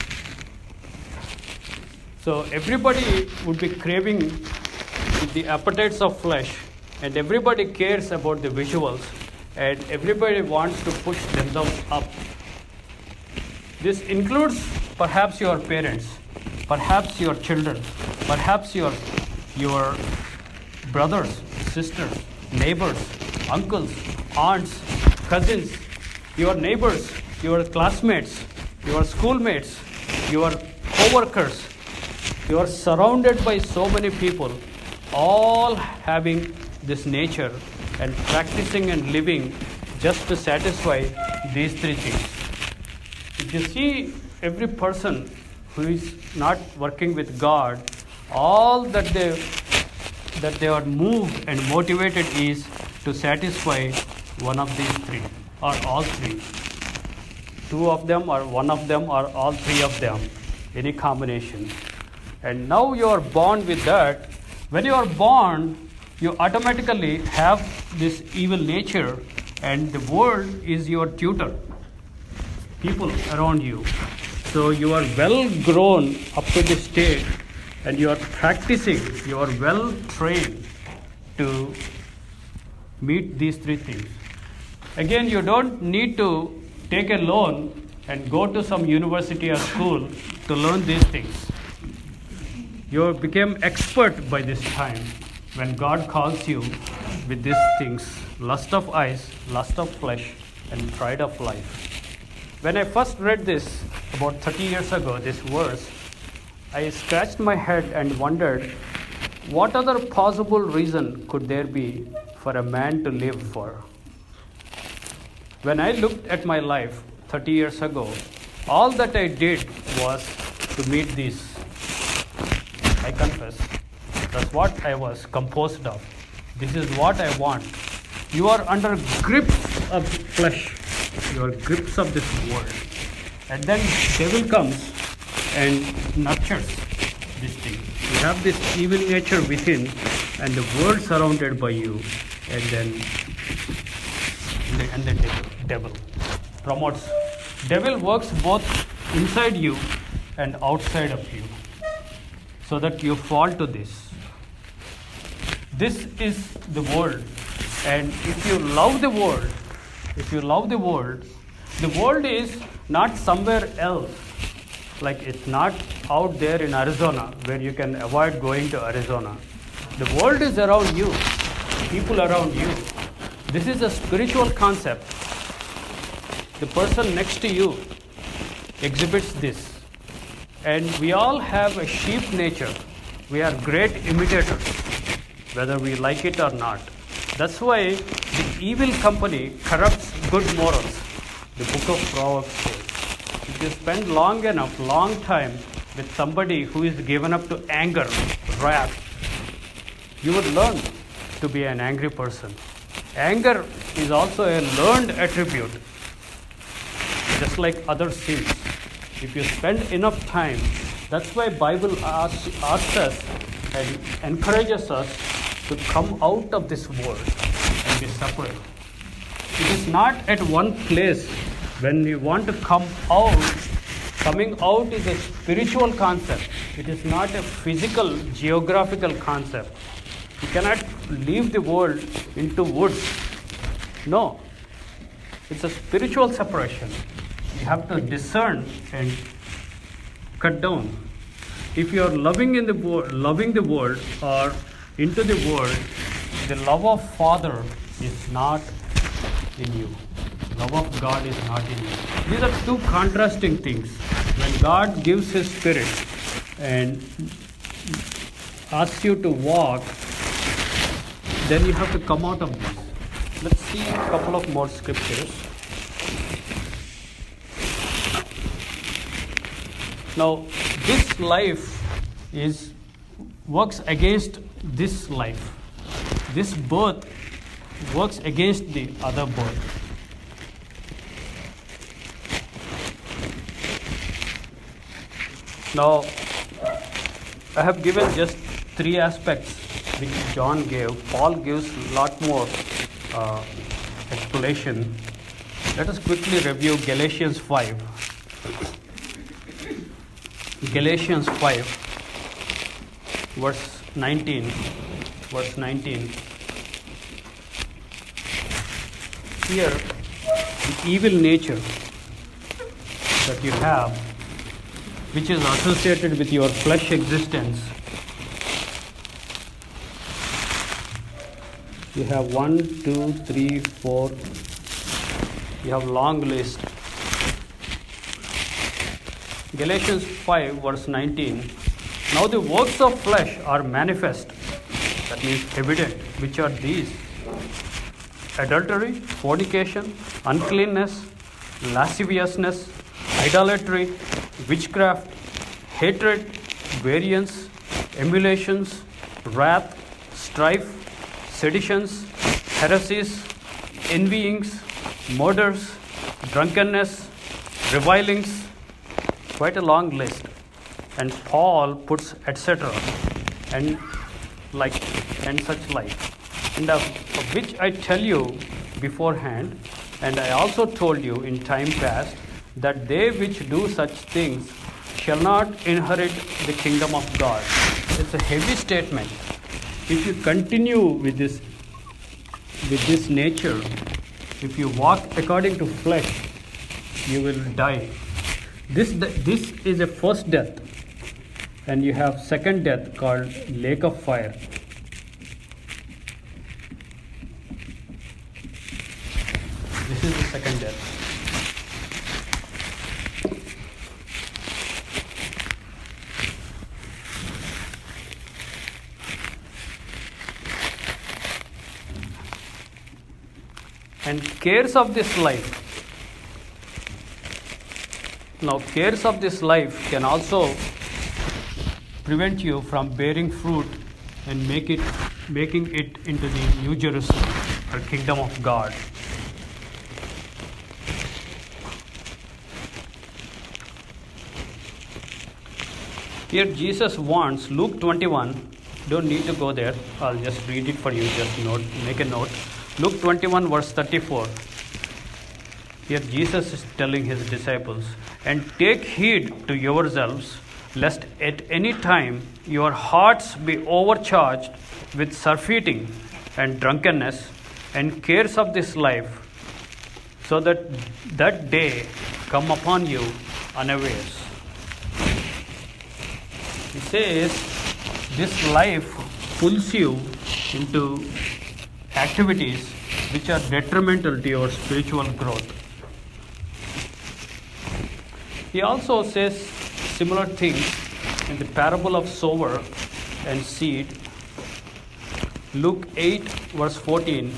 So everybody would be craving the appetites of flesh, and everybody cares about the visuals, and everybody wants to push themselves up. This includes perhaps your parents, perhaps your children, perhaps your your brothers, sisters, neighbors, uncles, aunts, cousins, your neighbors, your classmates, your schoolmates, your co-workers. You are surrounded by so many people, all having this nature and practicing and living just to satisfy these three things. If you see every person who is not working with God, all that they that they are moved and motivated is to satisfy one of these three or all three. Two of them or one of them or all three of them, any combination. And now you are born with that. When you are born, you automatically have this evil nature, and the world is your tutor, people around you. So you are well grown up to this stage, and you are practicing, you are well trained to meet these three things. Again, you don't need to take a loan and go to some university or school to learn these things. You became expert by this time when God calls you with these things: lust of eyes, lust of flesh, and pride of life. When I first read this about thirty years ago, this verse, I scratched my head and wondered, what other possible reason could there be for a man to live for? When I looked at my life thirty years ago, all that I did was to meet these. I confess, that's what I was composed of. This is what I want. You are under grips of flesh. You are grips of this world. And then devil comes and nurtures this thing. You have this evil nature within, and the world surrounded by you, and then and the devil, devil promotes. Devil works both inside you and outside of you, so that you fall to this. This is the world, and if you love the world, if you love the world, the world is not somewhere else. Like it's not out there in Arizona where you can avoid going to Arizona. The world is around you, people around you. This is a spiritual concept. The person next to you exhibits this. And we all have a sheep nature. We are great imitators, whether we like it or not. That's why the evil company corrupts good morals. The book of Proverbs says, if you spend long enough, long time with somebody who is given up to anger, wrath, you would learn to be an angry person. Anger is also a learned attribute, just like other sins. If you spend enough time, that's why Bible asks, asks us and encourages us to come out of this world and be separate. It is not at one place. When we want to come out, coming out is a spiritual concept. It is not a physical, geographical concept. You cannot leave the world into woods. No. It's a spiritual separation. You have to discern and cut down. If you are loving in the world, loving the world or into the world, the love of Father is not in you. Love of God is not in you. These are two contrasting things. When God gives His Spirit and asks you to walk, then you have to come out of this. Let's see a couple of more scriptures. Now, this life is works against this life. This birth works against the other birth. Now, I have given just three aspects which John gave. Paul gives a lot more uh, explanation. Let us quickly review Galatians five. Galatians five, verse nineteen. Verse nineteen. Here, the evil nature that you have, which is associated with your flesh existence, You have one, two, three, four. You have long list. Galatians five, verse nineteen. Now the works of flesh are manifest, that means evident, which are these: adultery, fornication, uncleanness, lasciviousness, idolatry, witchcraft, hatred, variance, emulations, wrath, strife, seditions, heresies, envyings, murders, drunkenness, revilings. Quite a long list. And Paul puts et cetera and like and such like. And of, of which I tell you beforehand, and I also told you in time past, that they which do such things shall not inherit the kingdom of God. It's a heavy statement. If you continue with this with this nature, if you walk according to flesh, you will die. This this is a first death, and you have second death called lake of fire. This is the second death. And cares of this life. Now, cares of this life can also prevent you from bearing fruit and make it, making it into the New Jerusalem or kingdom of God. Here Jesus wants, Luke twenty-one, don't need to go there, I'll just read it for you, just note, make a note. Luke twenty-one, verse thirty-four. Here Jesus is telling his disciples, and take heed to yourselves, lest at any time your hearts be overcharged with surfeiting and drunkenness and cares of this life, so that that day come upon you unawares. He says this life pulls you into activities which are detrimental to your spiritual growth. He also says similar things in the parable of sower and seed. Luke eight, verse fourteen.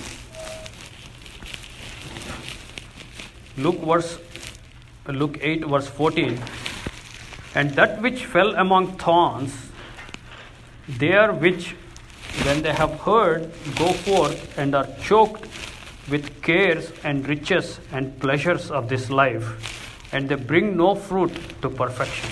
Luke verse Luke eight, verse fourteen. And that which fell among thorns, they are which, when they have heard, go forth and are choked with cares and riches and pleasures of this life, and they bring no fruit to perfection.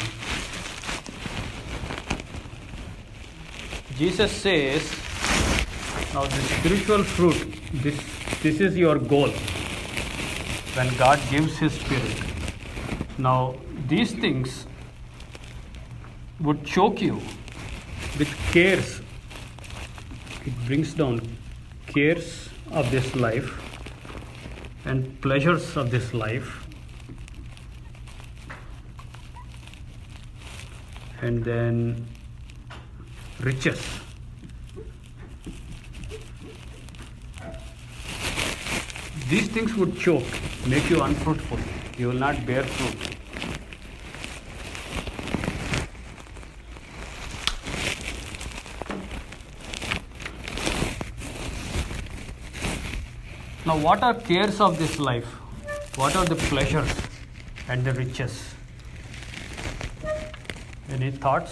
Jesus says, now the spiritual fruit, this, this is your goal when God gives His Spirit. Now these things would choke you with cares. It brings down cares of this life and pleasures of this life, and then riches. These things would choke, make you unfruitful. You will not bear fruit. Now, what are cares of this life? What are the pleasures and the riches? Any thoughts?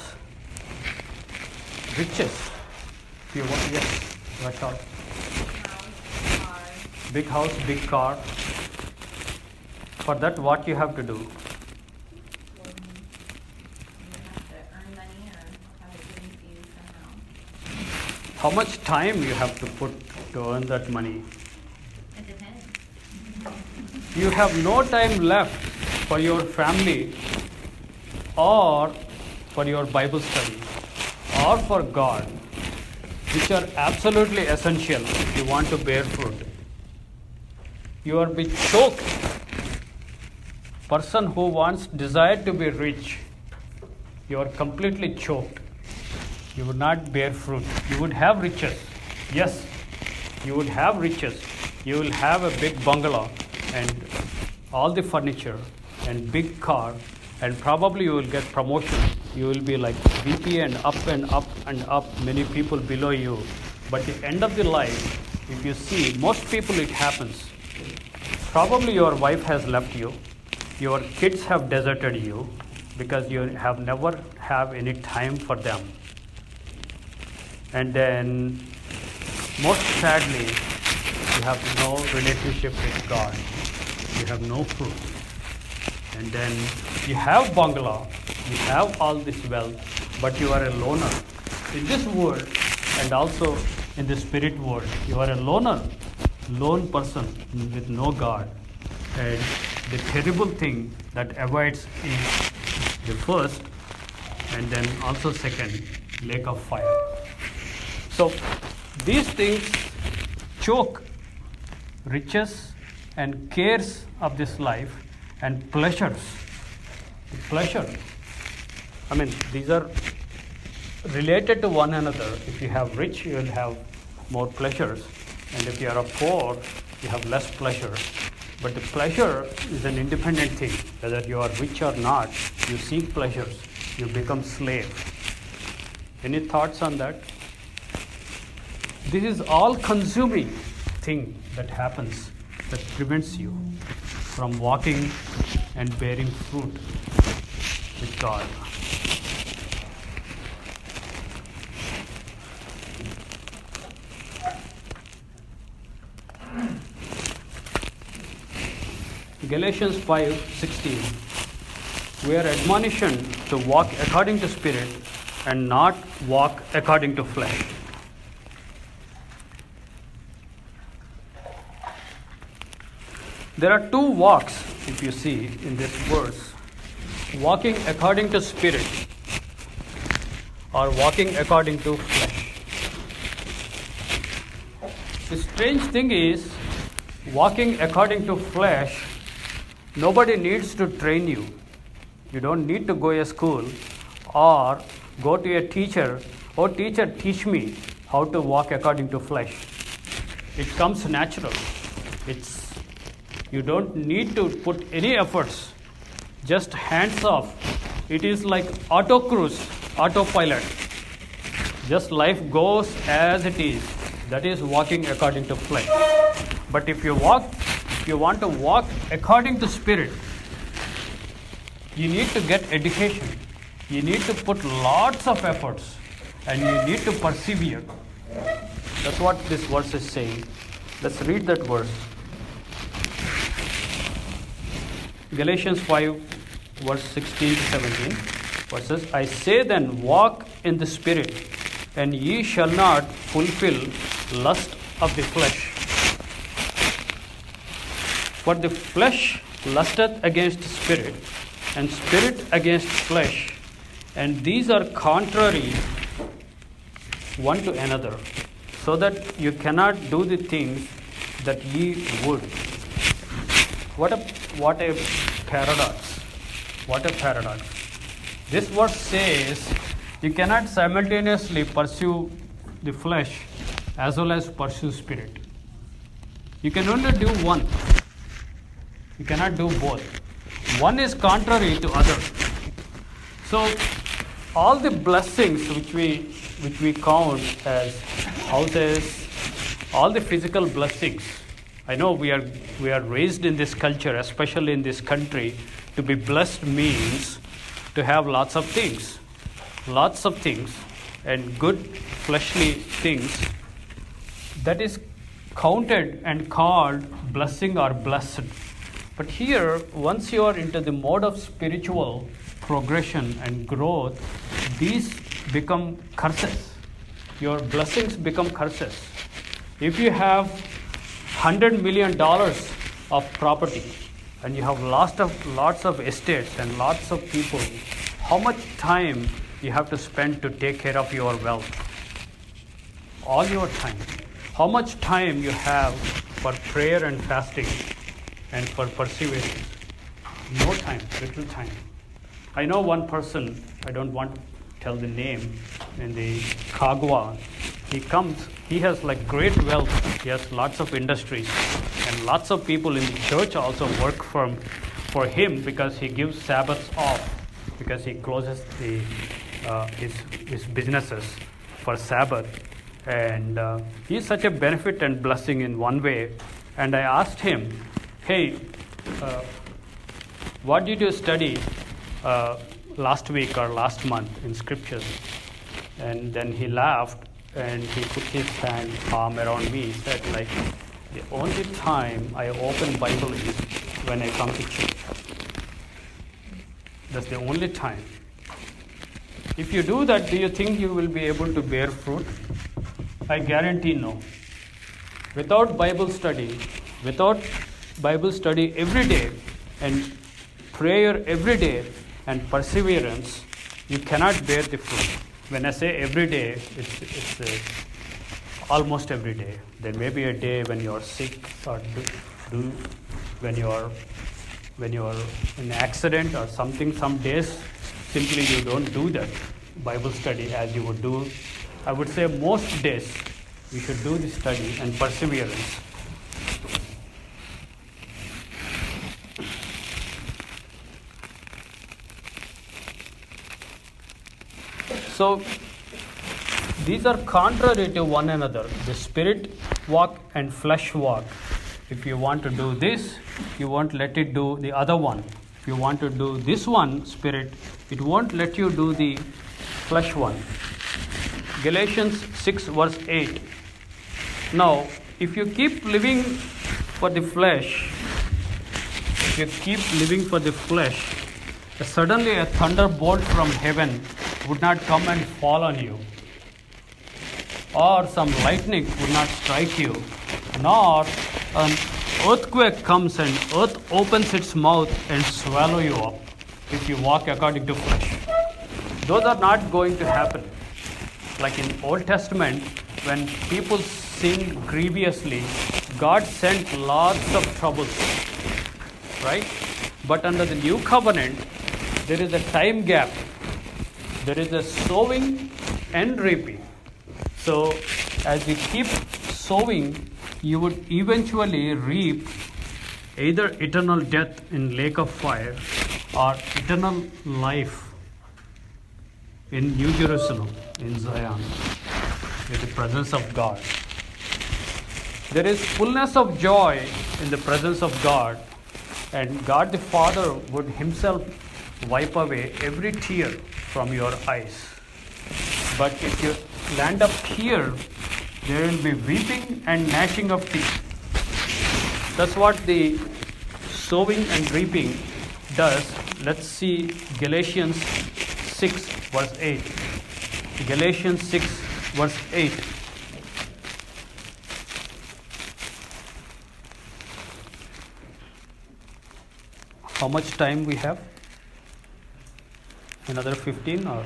Riches. You want, yes, what thought? Big house, big car. For that, what you have to do? How much time you have to put to earn that money? It depends. You have no time left for your family or for your Bible study or for God, which are absolutely essential if you want to bear fruit. You are be choked. Person who wants desire to be rich, you are completely choked. You would not bear fruit. You would have riches. Yes, You would have riches. You will have a big bungalow and all the furniture and big car, and probably you will get promotion. You will be like V P and up and up and up, many people below you. But the end of the life, if you see, most people it happens. Probably your wife has left you. Your kids have deserted you because you have never have any time for them. And then, most sadly, you have no relationship with God. You have no fruit. And then you have bungalow, you have all this wealth, but you are a loner. In this world and also in the spirit world, you are a loner, lone person with no God. And the terrible thing that avoids is the first and then also second, lake of fire. So these things choke riches and cares of this life and pleasures. The pleasure. I mean, these are related to one another. If you have rich, you will have more pleasures. And if you are poor, you have less pleasure. But the pleasure is an independent thing. Whether you are rich or not, you seek pleasures. You become slave. Any thoughts on that? This is all-consuming thing that happens that prevents you from walking and bearing fruit with God. Galatians five sixteen. We are admonished to walk according to Spirit and not walk according to flesh. There are two walks, if you see, in this verse. Walking according to Spirit or walking according to flesh. The strange thing is, walking according to flesh, nobody needs to train you. You don't need to go to school or go to a teacher. Oh, teacher, teach me how to walk according to flesh. It comes natural. It's You don't need to put any efforts, just hands off. It is like auto cruise, autopilot. Just life goes as it is. That is walking according to flesh. But if you walk, if you want to walk according to Spirit, you need to get education. You need to put lots of efforts and you need to persevere. That's what this verse is saying. Let's read that verse. Galatians five, verse sixteen to seventeen, verses, I say then, walk in the Spirit, and ye shall not fulfill lust of the flesh. For the flesh lusteth against spirit, and spirit against flesh, and these are contrary one to another, so that you cannot do the things that ye would. What a what a paradox. What a paradox. This verse says you cannot simultaneously pursue the flesh as well as pursue spirit. You can only do one. You cannot do both. One is contrary to other. So all the blessings which we which we count as houses, all the physical blessings, I know we are we are raised in this culture, especially in this country, to be blessed means to have lots of things, lots of things, and good fleshly things. That is counted and called blessing or blessed. But here, once you are into the mode of spiritual progression and growth, these become curses. Your blessings become curses. If you have hundred million dollars of property and you have lots of lots of estates and lots of people, how much time you have to spend to take care of your wealth? All your time. How much time you have for prayer and fasting and for perseverance? No time, little time. I know one person, I don't want to tell the name, in the Kagwa he comes, he has like great wealth, he has lots of industries, and lots of people in the church also work for, for him because he gives Sabbaths off, because he closes the uh, his, his businesses for Sabbath. And uh, he's such a benefit and blessing in one way. And I asked him, hey, uh, what did you study uh, last week or last month in scriptures? And then he laughed and he put his hand arm around me. He said, like, the only time I open Bible is when I come to church. That's the only time. If you do that, do you think you will be able to bear fruit? I guarantee no. Without Bible study, without Bible study every day and prayer every day and perseverance, you cannot bear the fruit. When I say every day, it's, it's uh, almost every day. There may be a day when you are sick or do, do when you are when you are in an accident or something. Some days simply you don't do that Bible study as you would do. I would say most days we should do the study and perseverance. So these are contrary to one another, the spirit walk and flesh walk. If you want to do this, you won't let it do the other one. If you want to do this one, spirit, it won't let you do the flesh one. Galatians six verse eight. Now, if you keep living for the flesh, if you keep living for the flesh, suddenly a thunderbolt from heaven would not come and fall on you, or some lightning would not strike you, nor an earthquake comes and earth opens its mouth and swallow you up if you walk according to flesh. Those are not going to happen. Like in Old Testament, when people sinned grievously, God sent lots of troubles, right? But under the new covenant, there is a time gap. There is a sowing and reaping. So as you keep sowing, you would eventually reap either eternal death in lake of fire or eternal life in New Jerusalem, in Zion, in the presence of God. There is fullness of joy in the presence of God, and God the Father would himself wipe away every tear from your eyes. But if you land up here, there will be weeping and gnashing of teeth. That's what the sowing and reaping does. Let's see Galatians six verse eight. Galatians six verse eight. How much time we have? Another fifteen or?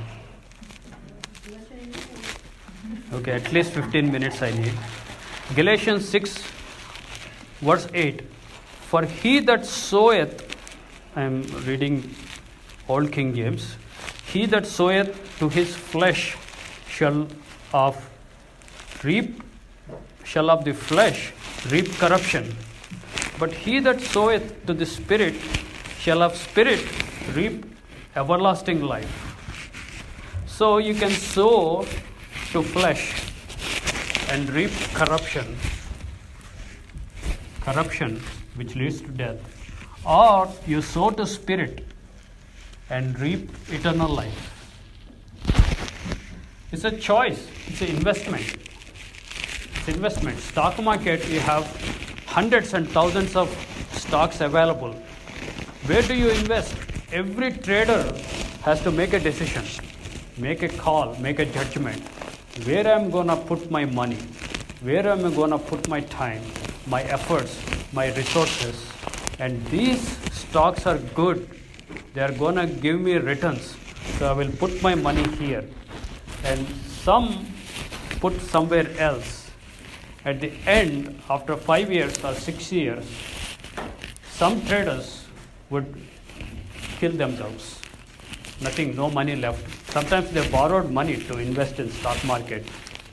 Okay, at least fifteen minutes I need. Galatians six verse eight. For he that soweth, I am reading Old King James, he that soweth to his flesh shall of reap, shall of the flesh reap corruption. But he that soweth to the Spirit shall of Spirit reap everlasting life. So you can sow to flesh and reap corruption, corruption which leads to death, or you sow to Spirit and reap eternal life. It's a choice. It's an investment. It's investment. Stock market, you have hundreds and thousands of stocks available. Where do you invest? Every trader has to make a decision, make a call, make a judgment. Where I'm gonna put my money? Where am I gonna put my time, my efforts, my resources? And these stocks are good. They are gonna give me returns. So I will put my money here. And some put somewhere else. At the end, after five years or six years, some traders would kill themselves. Nothing, no money left. Sometimes they borrowed money to invest in stock market.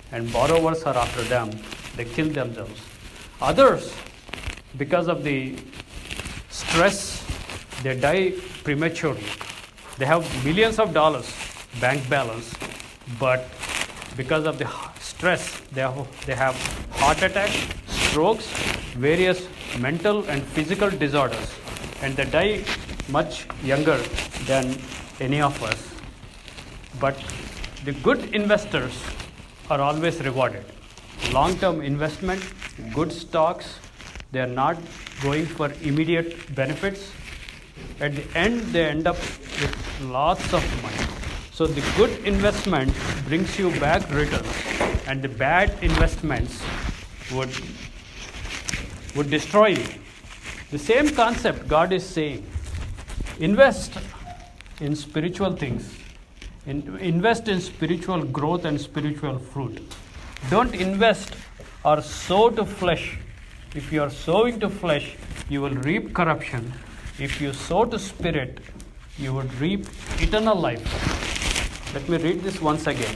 and borrowers are after them, they kill themselves. Others, because of the stress, they die prematurely. They have millions of dollars bank balance, but because of the stress, they have, they have heart attacks, strokes, various mental and physical disorders, and they die much younger than any of us. But the good investors are always rewarded. Long-term investment, good stocks, they are not going for immediate benefits. At the end, they end up with lots of money. So the good investment brings you back returns, and the bad investments would, would destroy you. The same concept God is saying. Invest in spiritual things. In, invest in spiritual growth and spiritual fruit. Don't invest or sow to flesh. If you are sowing to flesh, you will reap corruption. If you sow to spirit, you would reap eternal life. Let me read this once again.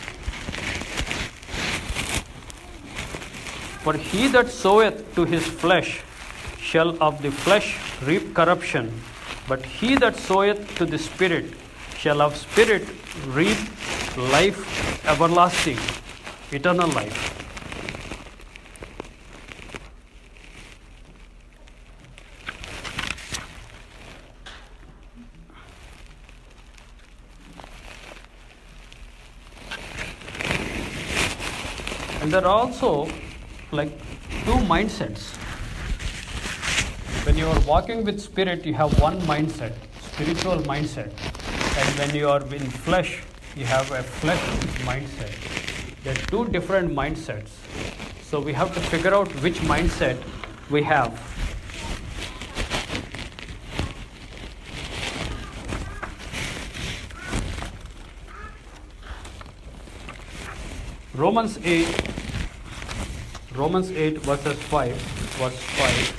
For he that soweth to his flesh shall of the flesh reap corruption, but he that soweth to the Spirit shall of Spirit reap life everlasting, eternal life. And there are also like two mindsets. When you are walking with spirit, you have one mindset, spiritual mindset. And when you are in flesh, you have a flesh mindset. There are two different mindsets. So we have to figure out which mindset we have. Romans eight, Romans eight verses five, verse five.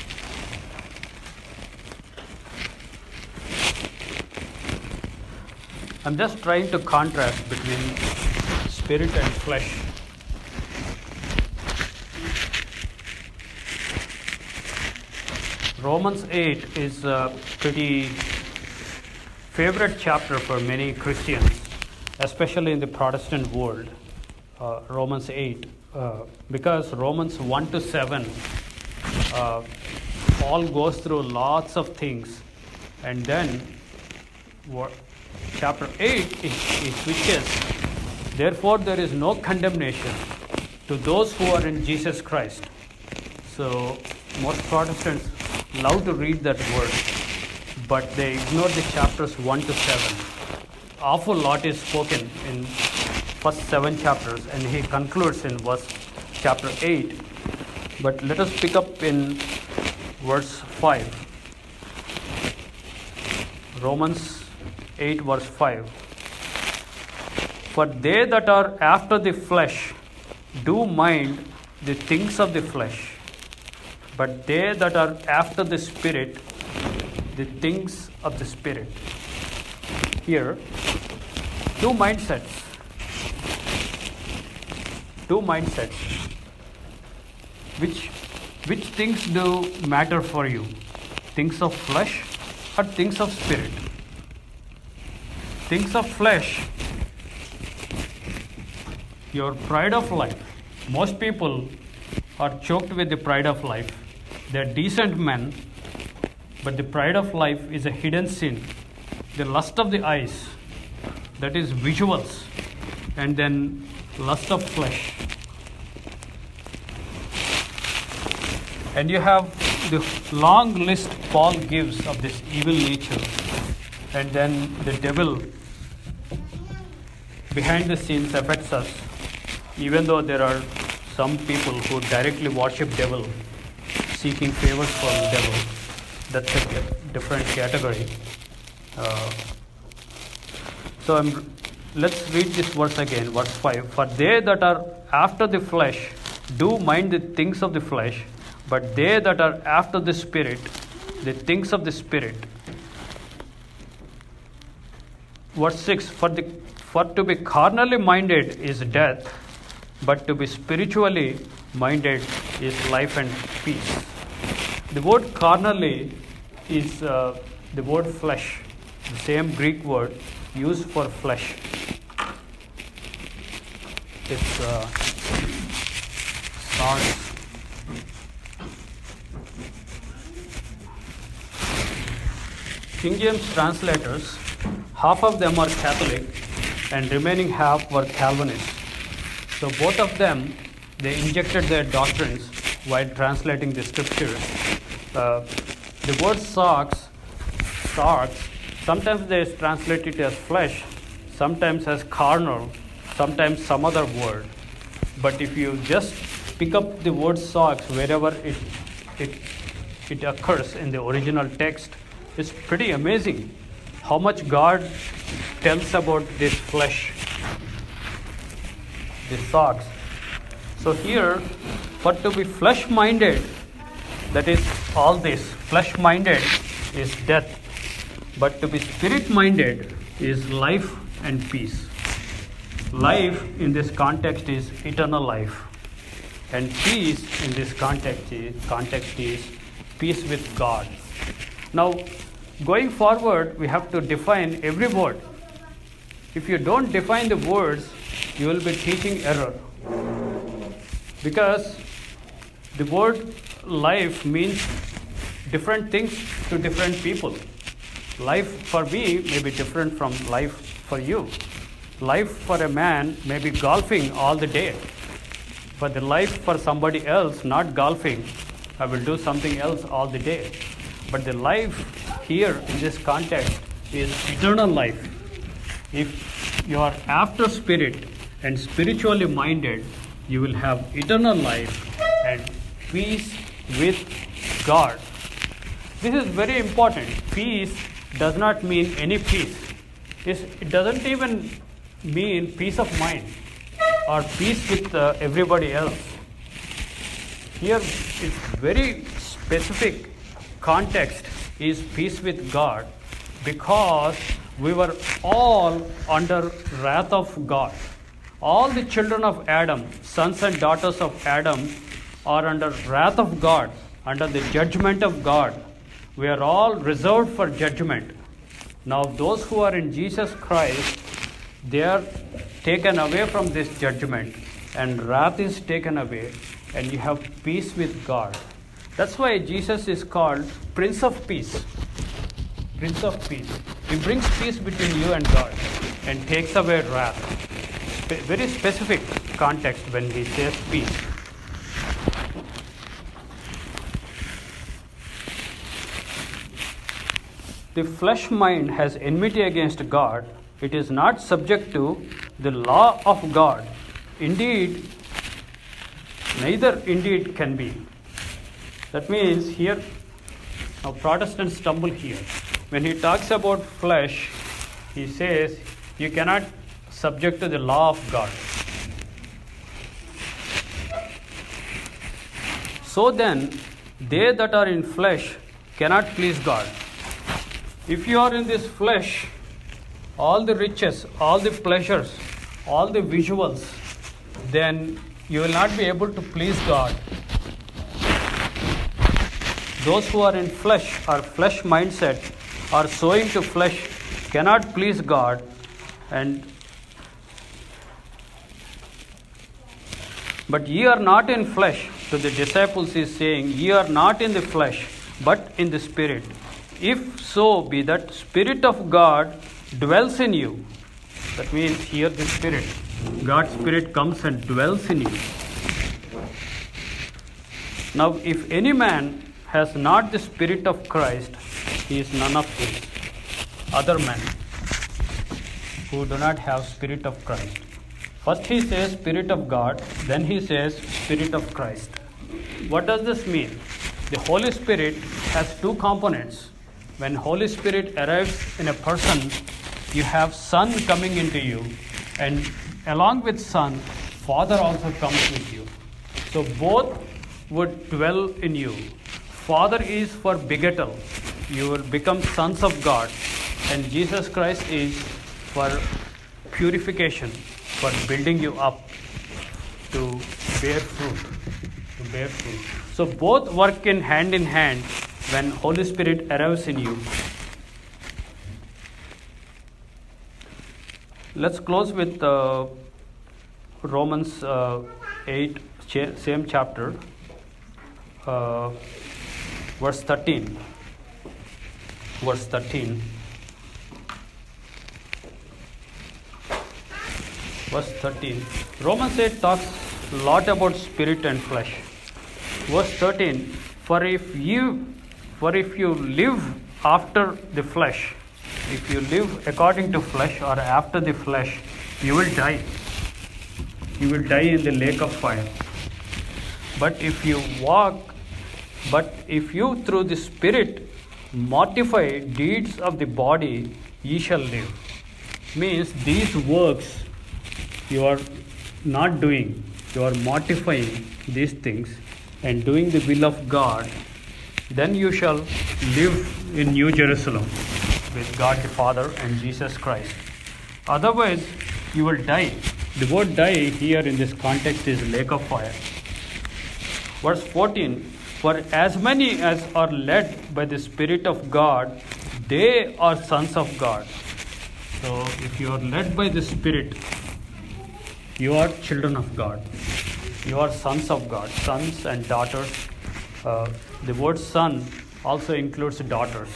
I'm just trying to contrast between spirit and flesh. Romans eight is a pretty favorite chapter for many Christians, especially in the Protestant world. Uh, Romans eight, uh, because Romans one to seven uh, all goes through lots of things, and then what, chapter eight it, it switches. Therefore, there is no condemnation to those who are in Jesus Christ. So most Protestants love to read that word, but they ignore the chapters one to seven. Awful lot is spoken in first seven chapters, and he concludes in verse chapter eight. But let us pick up in verse five. Romans eight verse five. For they that are after the flesh do mind the things of the flesh, but they that are after the Spirit, the things of the Spirit. Here, two mindsets. Two mindsets. Which, which things do matter for you? Things of flesh or things of spirit? Things of flesh, your pride of life. Most people are choked with the pride of life. They are decent men, but the pride of life is a hidden sin. The lust of the eyes, that is visuals, and then lust of flesh. And you have the long list Paul gives of this evil nature, and then the devil behind the scenes affects us, even though there are some people who directly worship devil, seeking favors from devil. That's a different category. Uh, so I'm, let's read this verse again, verse five. For they that are after the flesh do mind the things of the flesh, but they that are after the Spirit, the things of the Spirit. Verse six, for, the, for to be carnally minded is death, but to be spiritually minded is life and peace. The word carnally is uh, the word flesh, the same Greek word used for flesh. It's uh, sarx. King James translators, half of them are Catholic and remaining half were Calvinists. So both of them, they injected their doctrines while translating the scriptures. Uh, the word sarx, sarx, sometimes they translate it as flesh, sometimes as carnal, sometimes some other word. But if you just pick up the word sarx wherever it, it, it occurs in the original text, it's pretty amazing how much God tells about this flesh, this sarx. So here, for to be flesh-minded, that is all this, flesh-minded is death, but to be spirit-minded is life and peace. Life in this context is eternal life, and peace in this context is, context is peace with God. Now, going forward, we have to define every word. If you don't define the words, you will be teaching error. Because the word life means different things to different people. Life for me may be different from life for you. Life for a man may be golfing all the day. But the life for somebody else, not golfing, I will do something else all the day. But the life here in this context is eternal life. If you are after spirit and spiritually minded, you will have eternal life and peace with God. This is very important. Peace does not mean any peace. It doesn't even mean peace of mind or peace with uh, everybody else. Here it's very specific context is peace with God, because we were all under wrath of God. All the children of Adam, sons and daughters of Adam, are under wrath of God, under the judgment of God. We are all reserved for judgment. Now those who are in Jesus Christ, they are taken away from this judgment, and wrath is taken away, and you have peace with God. That's why Jesus is called Prince of Peace. Prince of Peace. He brings peace between you and God and takes away wrath. Spe- very specific context when he says peace. The flesh mind has enmity against God. It is not subject to the law of God. Indeed, neither indeed can be. That means here, now Protestants stumble here. When he talks about flesh, he says you cannot subject to the law of God. So then, they that are in flesh cannot please God. If you are in this flesh, all the riches, all the pleasures, all the visuals, then you will not be able to please God. Those who are in flesh or flesh mindset or sowing to flesh cannot please God. And but ye are not in flesh. To the disciples he is saying, ye are not in the flesh, but in the spirit. If so be that Spirit of God dwells in you. That means here the Spirit. God's Spirit comes and dwells in you. Now, if any man has not the Spirit of Christ, he is none of his. Other men who do not have Spirit of Christ. First he says Spirit of God, then he says Spirit of Christ. What does this mean? The Holy Spirit has two components. When Holy Spirit arrives in a person, you have Son coming into you, and along with Son, Father also comes with you. So both would dwell in you. Father is for begettal. You will become sons of God. And Jesus Christ is for purification, for building you up to bear fruit. To bear fruit. So both work in hand in hand when Holy Spirit arrives in you. Let's close with uh, Romans uh, eight, same chapter, uh, verse thirteen. Verse thirteen. Verse thirteen. Romans eight talks a lot about spirit and flesh. Verse thirteen. For if you, for if you live after the flesh, if you live according to flesh or after the flesh, you will die. You will die in the lake of fire. But if you walk, but if you through the Spirit mortify deeds of the body, ye shall live. Means these works you are not doing, you are mortifying these things and doing the will of God, then you shall live in New Jerusalem with God the Father and Jesus Christ. Otherwise, you will die. The word die here in this context is lake of fire. Verse fourteen, for as many as are led by the Spirit of God, they are sons of God. So, if you are led by the Spirit, you are children of God. You are sons of God, sons and daughters. Uh, the word son also includes daughters.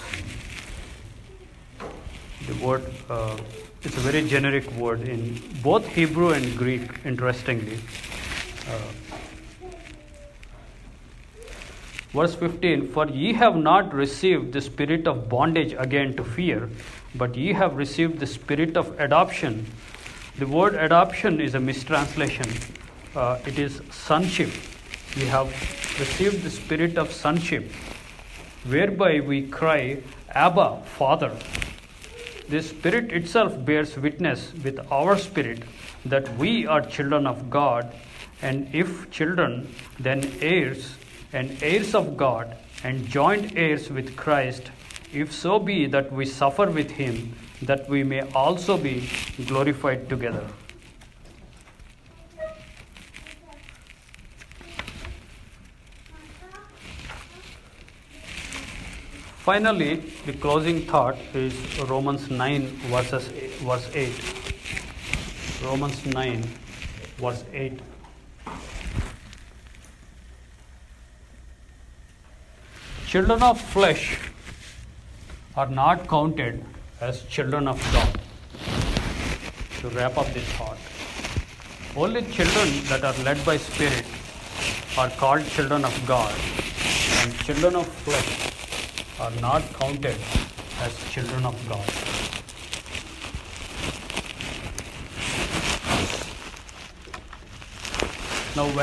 The word, uh, it's a very generic word in both Hebrew and Greek, interestingly. Uh, verse fifteen, for ye have not received the spirit of bondage again to fear, but ye have received the spirit of adoption. The word adoption is a mistranslation. Uh, it is sonship. We have received the spirit of sonship, whereby we cry, Abba, Father. The Spirit itself bears witness with our spirit that we are children of God, and if children, then heirs, and heirs of God, and joint heirs with Christ, if so be that we suffer with him, that we may also be glorified together. Finally, the closing thought is Romans nine verses verse eight. Romans nine verse eight. Children of flesh are not counted as children of God. To wrap up this thought, only children that are led by Spirit are called children of God, and children of flesh are not counted as children of God. Now when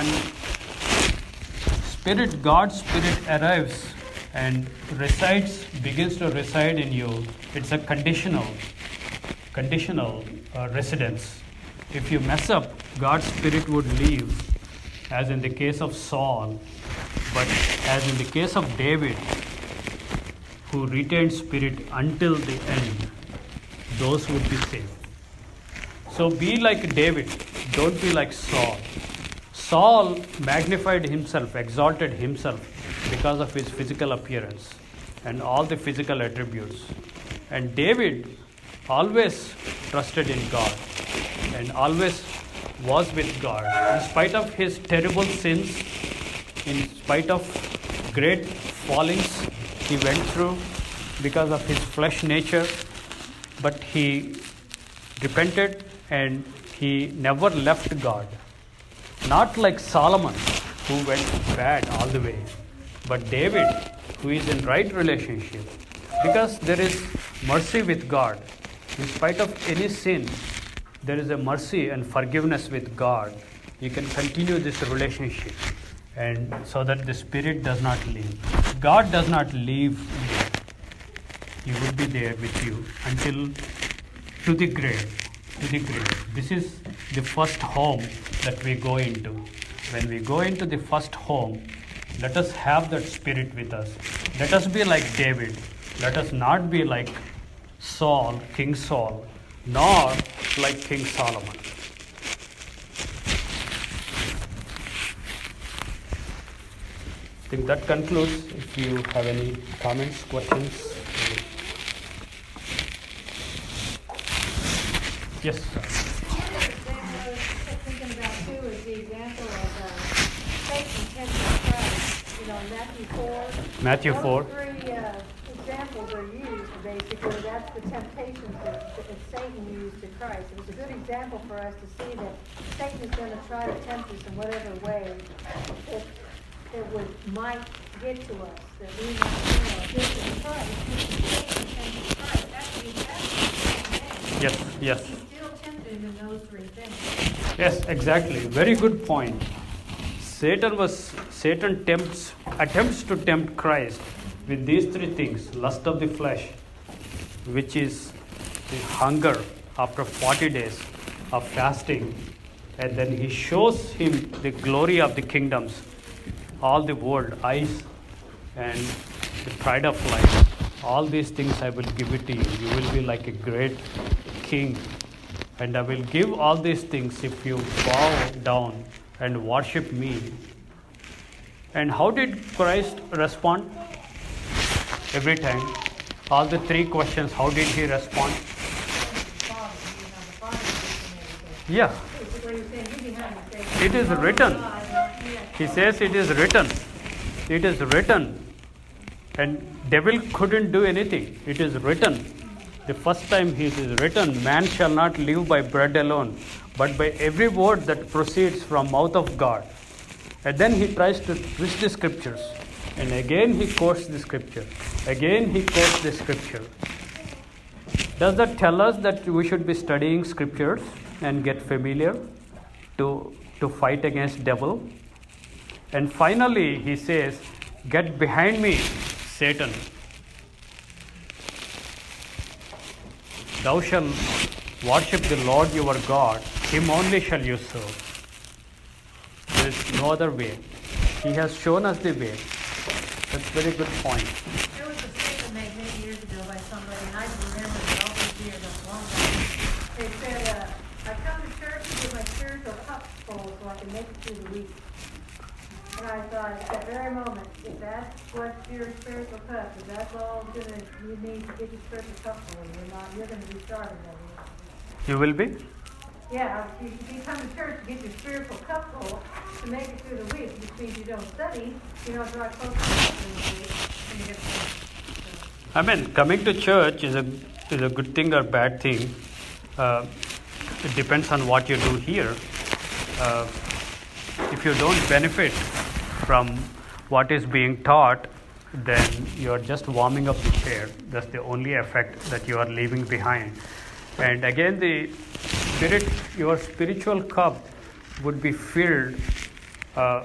Spirit, God's Spirit arrives and resides, begins to reside in you, it's a conditional, conditional uh, residence. If you mess up, God's Spirit would leave, as in the case of Saul, but as in the case of David, who retained Spirit until the end, those would be saved. So be like David, don't be like Saul. Saul magnified himself, exalted himself because of his physical appearance and all the physical attributes. And David always trusted in God and always was with God. In spite of his terrible sins, in spite of great fallings he went through because of his flesh nature, but he repented and he never left God. Not like Solomon, who went bad all the way, but David, who is in right relationship, because there is mercy with God. In spite of any sin, there is a mercy and forgiveness with God. You can continue this relationship, and so that the Spirit does not leave. God does not leave you. He will be there with you until to the grave. To the grave. This is the first home that we go into. When we go into the first home, let us have that Spirit with us. Let us be like David. Let us not be like Saul, King Saul, nor like King Solomon. I think that concludes. If you have any comments, questions. Yes, sir. The other thing I was thinking about too is the example of uh, Satan tempting Christ, you know, Matthew four. Matthew four. Those three uh, examples are used basically. That's the temptations that, that Satan used to Christ. It was a good example for us to see that Satan is going to try to tempt us in whatever way it, it would might get to us, that we might, you know, this is Christ, this is Satan tempting Christ. That's the example. Yes, yes. He still tempted him in those three things. Yes, exactly. Very good point. Satan was Satan tempts attempts to tempt Christ with these three things: lust of the flesh, which is the hunger after forty days of fasting, and then he shows him the glory of the kingdoms, all the world, eyes, and the pride of life. All these things I will give it to you. You will be like a great king. And I will give all these things if you bow down and worship me. And how did Christ respond? Every time. All the three questions, how did he respond? Yeah. It is written. He says it is written. It is written. And devil couldn't do anything. It is written. The first time it is written, man shall not live by bread alone, but by every word that proceeds from mouth of God. And then he tries to twist the scriptures. And again he quotes the scripture. Again he quotes the scripture. Does that tell us that we should be studying scriptures and get familiar to, to fight against devil? And finally he says, get behind me, Satan. Thou shalt worship the Lord your God, him only shall you serve. There is no other way. He has shown us the way. That's a very good point. There was a statement made many years ago by somebody, and I remember it all these years, that's a long time. They said, uh, I come to church to get my spiritual cup full so I can make it through the week. And I thought, at that very moment, if that's what's your spiritual cup, if that's all gonna, you need to get your spiritual cup full, you're not, you're gonna be starving that week. You will be? Yeah, if you, if you come to church to get your spiritual cup full to make it through the week, which means you don't study, you don't draw close to God through the week, and you get so. I mean, coming to church is a is a good thing or bad thing. Uh, it depends on what you do here. Uh, if you don't benefit from what is being taught, then you are just warming up the chair. That's the only effect that you are leaving behind. And again, the spirit, your spiritual cup would be filled uh,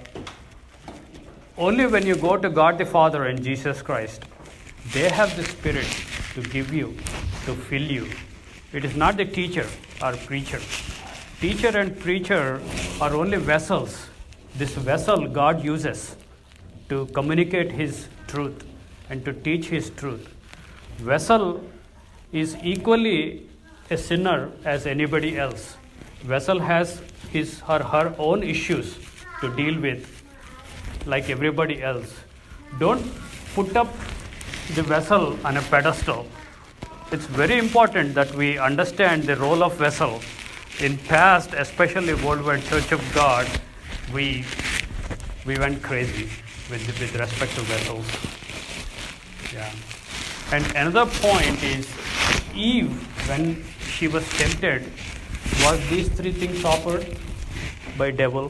only when you go to God the Father and Jesus Christ. They have the Spirit to give you, to fill you. It is not the teacher or preacher. Teacher and preacher are only vessels. This vessel God uses to communicate His truth and to teach His truth. Vessel is equally a sinner as anybody else. Vessel has his or her own issues to deal with like everybody else. Don't put up the vessel on a pedestal. It's very important that we understand the role of vessel. In past, especially Worldwide Church of God, we we went crazy with with respect to vessels. Yeah. And another point is Eve, when she was tempted, was these three things offered by devil?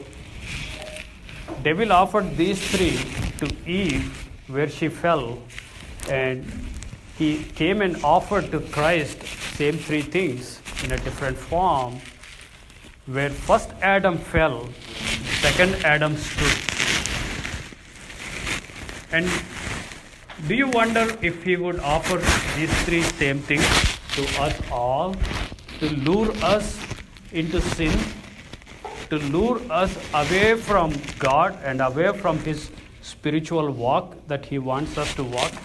Devil offered these three to Eve where she fell, and he came and offered to Christ same three things in a different form. Where first Adam fell, second Adam stood. And do you wonder if he would offer these three same things to us all, to lure us into sin, to lure us away from God and away from His spiritual walk that He wants us to walk?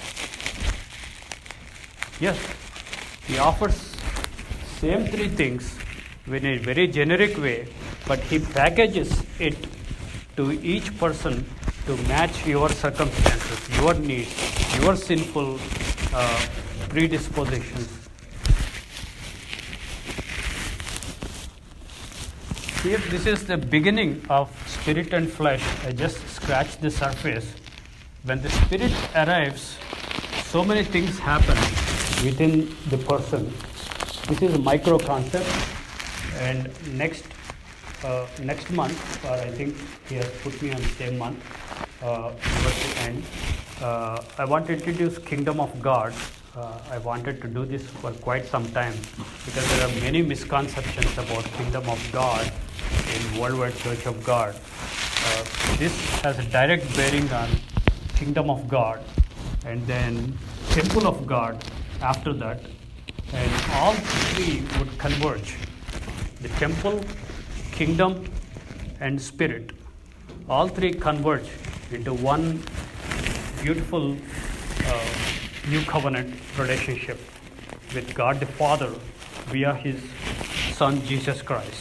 Yes, He offers same three things in a very generic way, but He packages it to each person to match your circumstances, your needs, your sinful uh, predispositions. Here, this is the beginning of spirit and flesh. I just scratched the surface. When the spirit arrives, so many things happen within the person. This is a micro concept, and next uh, next month, or I think he has put me on the same month, uh, towards the end, uh, I want to introduce Kingdom of God. Uh, I wanted to do this for quite some time because there are many misconceptions about Kingdom of God in Worldwide Church of God. Uh, this has a direct bearing on Kingdom of God, and then Temple of God after that, and all three would converge. The temple, kingdom, and spirit, all three converge into one beautiful uh, new covenant relationship with God the Father via His Son Jesus Christ.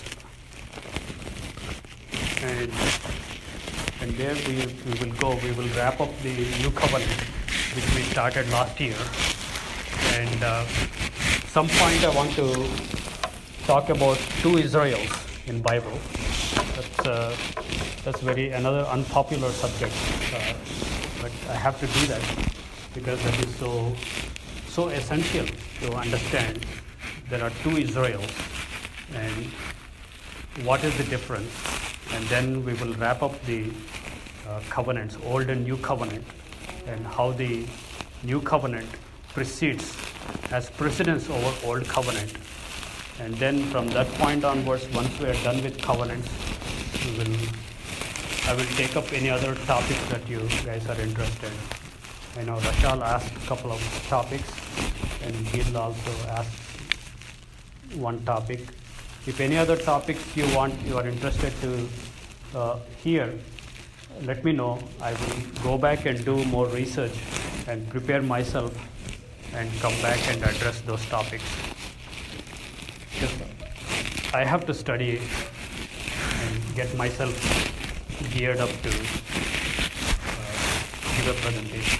And and there we, we will go, we will wrap up the new covenant which we started last year. And uh, some point I want to talk about two Israels in Bible. That's uh, that's very another unpopular subject, uh, but I have to do that because that is so so essential to understand. There are two Israels, and what is the difference? And then we will wrap up the uh, covenants, old and new covenant, and how the new covenant precedes, has precedence over old covenant. And then from that point onwards, once we are done with covenants, we will, I will take up any other topics that you guys are interested in. I know Rashal asked a couple of topics, and Gil also asked one topic. If any other topics you want, you are interested to uh, hear, let me know. I will go back and do more research and prepare myself and come back and address those topics. Because I have to study and get myself geared up to uh, give a presentation.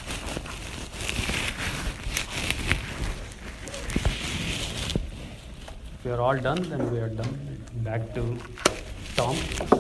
If we are all done, then we are done. Back to Tom.